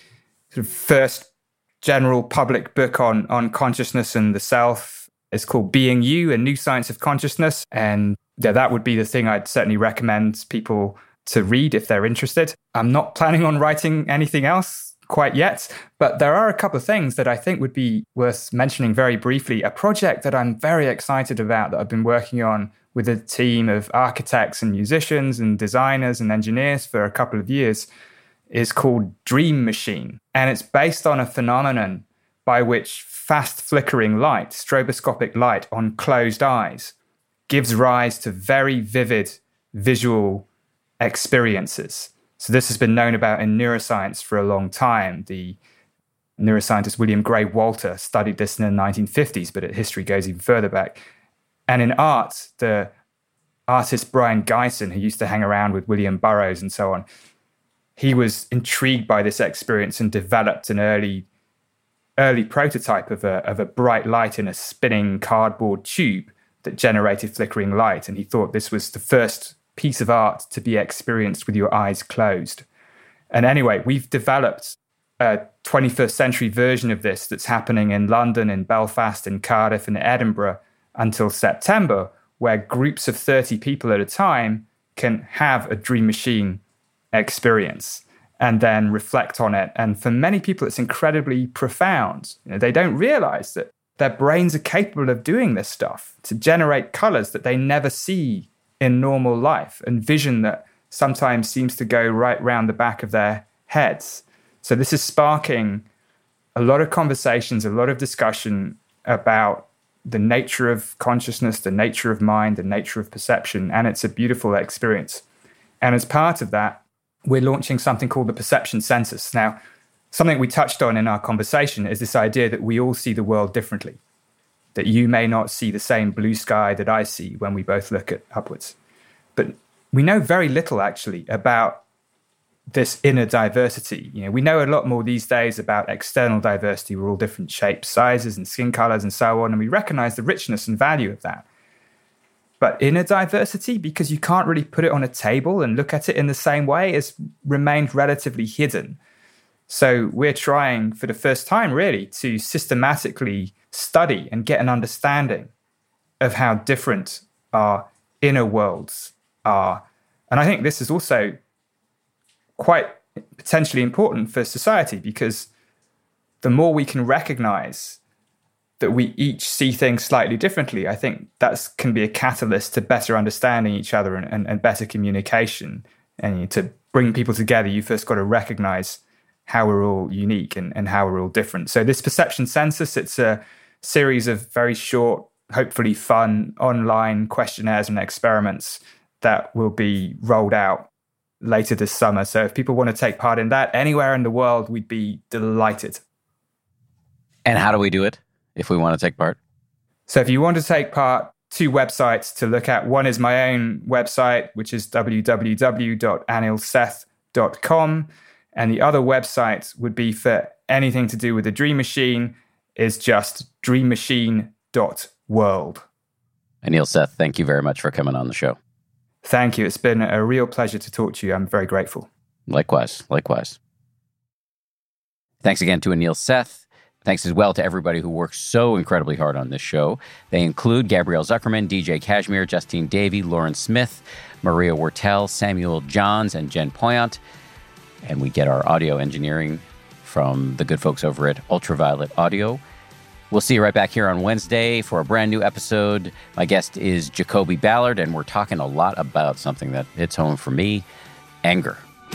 sort of first general public book on, on consciousness and the self. It's called Being You, A New Science of Consciousness. And yeah, that would be the thing I'd certainly recommend people to read if they're interested. I'm not planning on writing anything else quite yet, but there are a couple of things that I think would be worth mentioning very briefly. A project that I'm very excited about that I've been working on with a team of architects and musicians and designers and engineers for a couple of years is called Dream Machine. And it's based on a phenomenon by which fast flickering light, stroboscopic light on closed eyes, gives rise to very vivid visual experiences. So this has been known about in neuroscience for a long time. The neuroscientist William Gray Walter studied this in the nineteen fifties, but history goes even further back. And in art, the artist Brian Gysin, who used to hang around with William Burroughs and so on, he was intrigued by this experience and developed an early early prototype of a, of a bright light in a spinning cardboard tube that generated flickering light. And he thought this was the first piece of art to be experienced with your eyes closed. And anyway, we've developed a twenty-first century version of this that's happening in London, in Belfast, in Cardiff, and Edinburgh until September, where groups of thirty people at a time can have a Dream Machine experience and then reflect on it. And for many people, it's incredibly profound. You know, they don't realize that their brains are capable of doing this stuff, to generate colors that they never see in normal life, and vision that sometimes seems to go right round the back of their heads. So this is sparking a lot of conversations, a lot of discussion about the nature of consciousness, the nature of mind, the nature of perception, and it's a beautiful experience. And as part of that, we're launching something called the Perception Census. Now, something we touched on in our conversation is this idea that we all see the world differently, that you may not see the same blue sky that I see when we both look at upwards. But we know very little, actually, about this inner diversity. You know, we know a lot more these days about external diversity. We're all different shapes, sizes, and skin colors, and so on, and we recognize the richness and value of that. But inner diversity, because you can't really put it on a table and look at it in the same way, has remained relatively hidden. So we're trying for the first time, really, to systematically study and get an understanding of how different our inner worlds are. And I think this is also quite potentially important for society, because the more we can recognize that we each see things slightly differently, I think that can be a catalyst to better understanding each other and, and, and better communication. And to bring people together, you first got to recognize how we're all unique and, and how we're all different. So this Perception Census, it's a series of very short, hopefully fun, online questionnaires and experiments that will be rolled out later this summer. So if people want to take part in that anywhere in the world, we'd be delighted. And how do we do it if we want to take part? So if you want to take part, two websites to look at. One is my own website, which is w w w dot anil seth dot com. And the other website would be, for anything to do with the Dream Machine, is just dream machine dot world. Anil Seth, thank you very much for coming on the show. Thank you. It's been a real pleasure to talk to you. I'm very grateful. Likewise, likewise. Thanks again to Anil Seth. Thanks as well to everybody who works so incredibly hard on this show. They include Gabrielle Zuckerman, D J Kashmir, Justine Davey, Lauren Smith, Maria Wertel, Samuel Johns, and Jen Poyant. And we get our audio engineering from the good folks over at Ultraviolet Audio. We'll see you right back here on Wednesday for a brand new episode. My guest is Jacoby Ballard, and we're talking a lot about something that hits home for me, anger.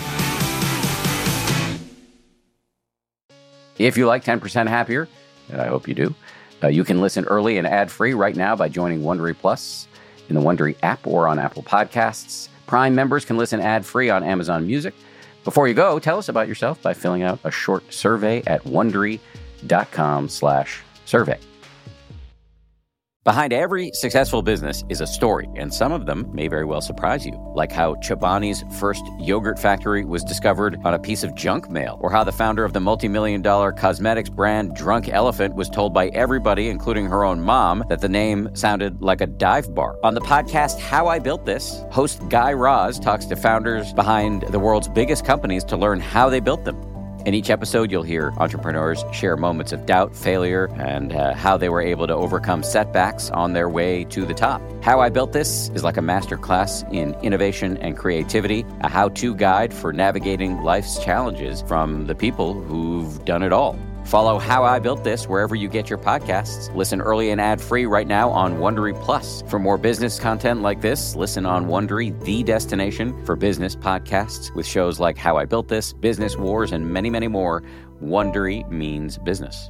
If you like ten percent Happier, and I hope you do, uh, you can listen early and ad-free right now by joining Wondery Plus in the Wondery app or on Apple Podcasts. Prime members can listen ad-free on Amazon Music. Before you go, tell us about yourself by filling out a short survey at wondery.com slash survey. Behind every successful business is a story, and some of them may very well surprise you, like how Chobani's first yogurt factory was discovered on a piece of junk mail, or how the founder of the multi-million dollar cosmetics brand Drunk Elephant was told by everybody, including her own mom, that the name sounded like a dive bar. On the podcast How I Built This, host Guy Raz talks to founders behind the world's biggest companies to learn how they built them. In each episode, you'll hear entrepreneurs share moments of doubt, failure, and uh, how they were able to overcome setbacks on their way to the top. How I Built This is like a masterclass in innovation and creativity, a how-to guide for navigating life's challenges from the people who've done it all. Follow How I Built This wherever you get your podcasts. Listen early and ad-free right now on Wondery Plus. For more business content like this, listen on Wondery, the destination for business podcasts, with shows like How I Built This, Business Wars, and many, many more. Wondery means business.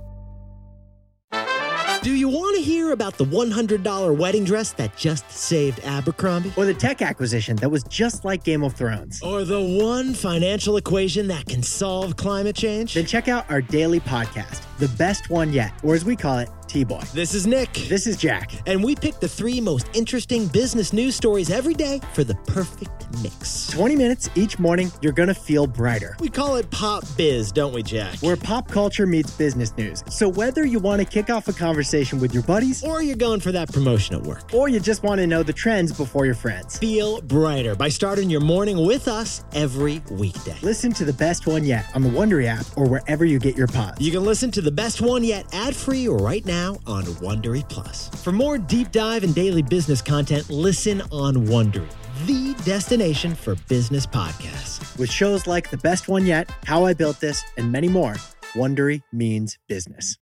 Do you want to hear about the one hundred dollars wedding dress that just saved Abercrombie? Or the tech acquisition that was just like Game of Thrones? Or the one financial equation that can solve climate change? Then check out our daily podcast, The Best One Yet, or as we call it, T-Boy. This is Nick. This is Jack. And we pick the three most interesting business news stories every day for the perfect mix. twenty minutes each morning, you're going to feel brighter. We call it Pop Biz, don't we, Jack? Where pop culture meets business news. So whether you want to kick off a conversation with your buddies, or you're going for that promotion at work, or you just want to know the trends before your friends, feel brighter by starting your morning with us every weekday. Listen to The Best One Yet on the Wondery app or wherever you get your pods. You can listen to The Best One Yet ad-free right now on Wondery Plus. For more deep dive and daily business content, listen on Wondery, the destination for business podcasts. With shows like The Best One Yet, How I Built This, and many more, Wondery means business.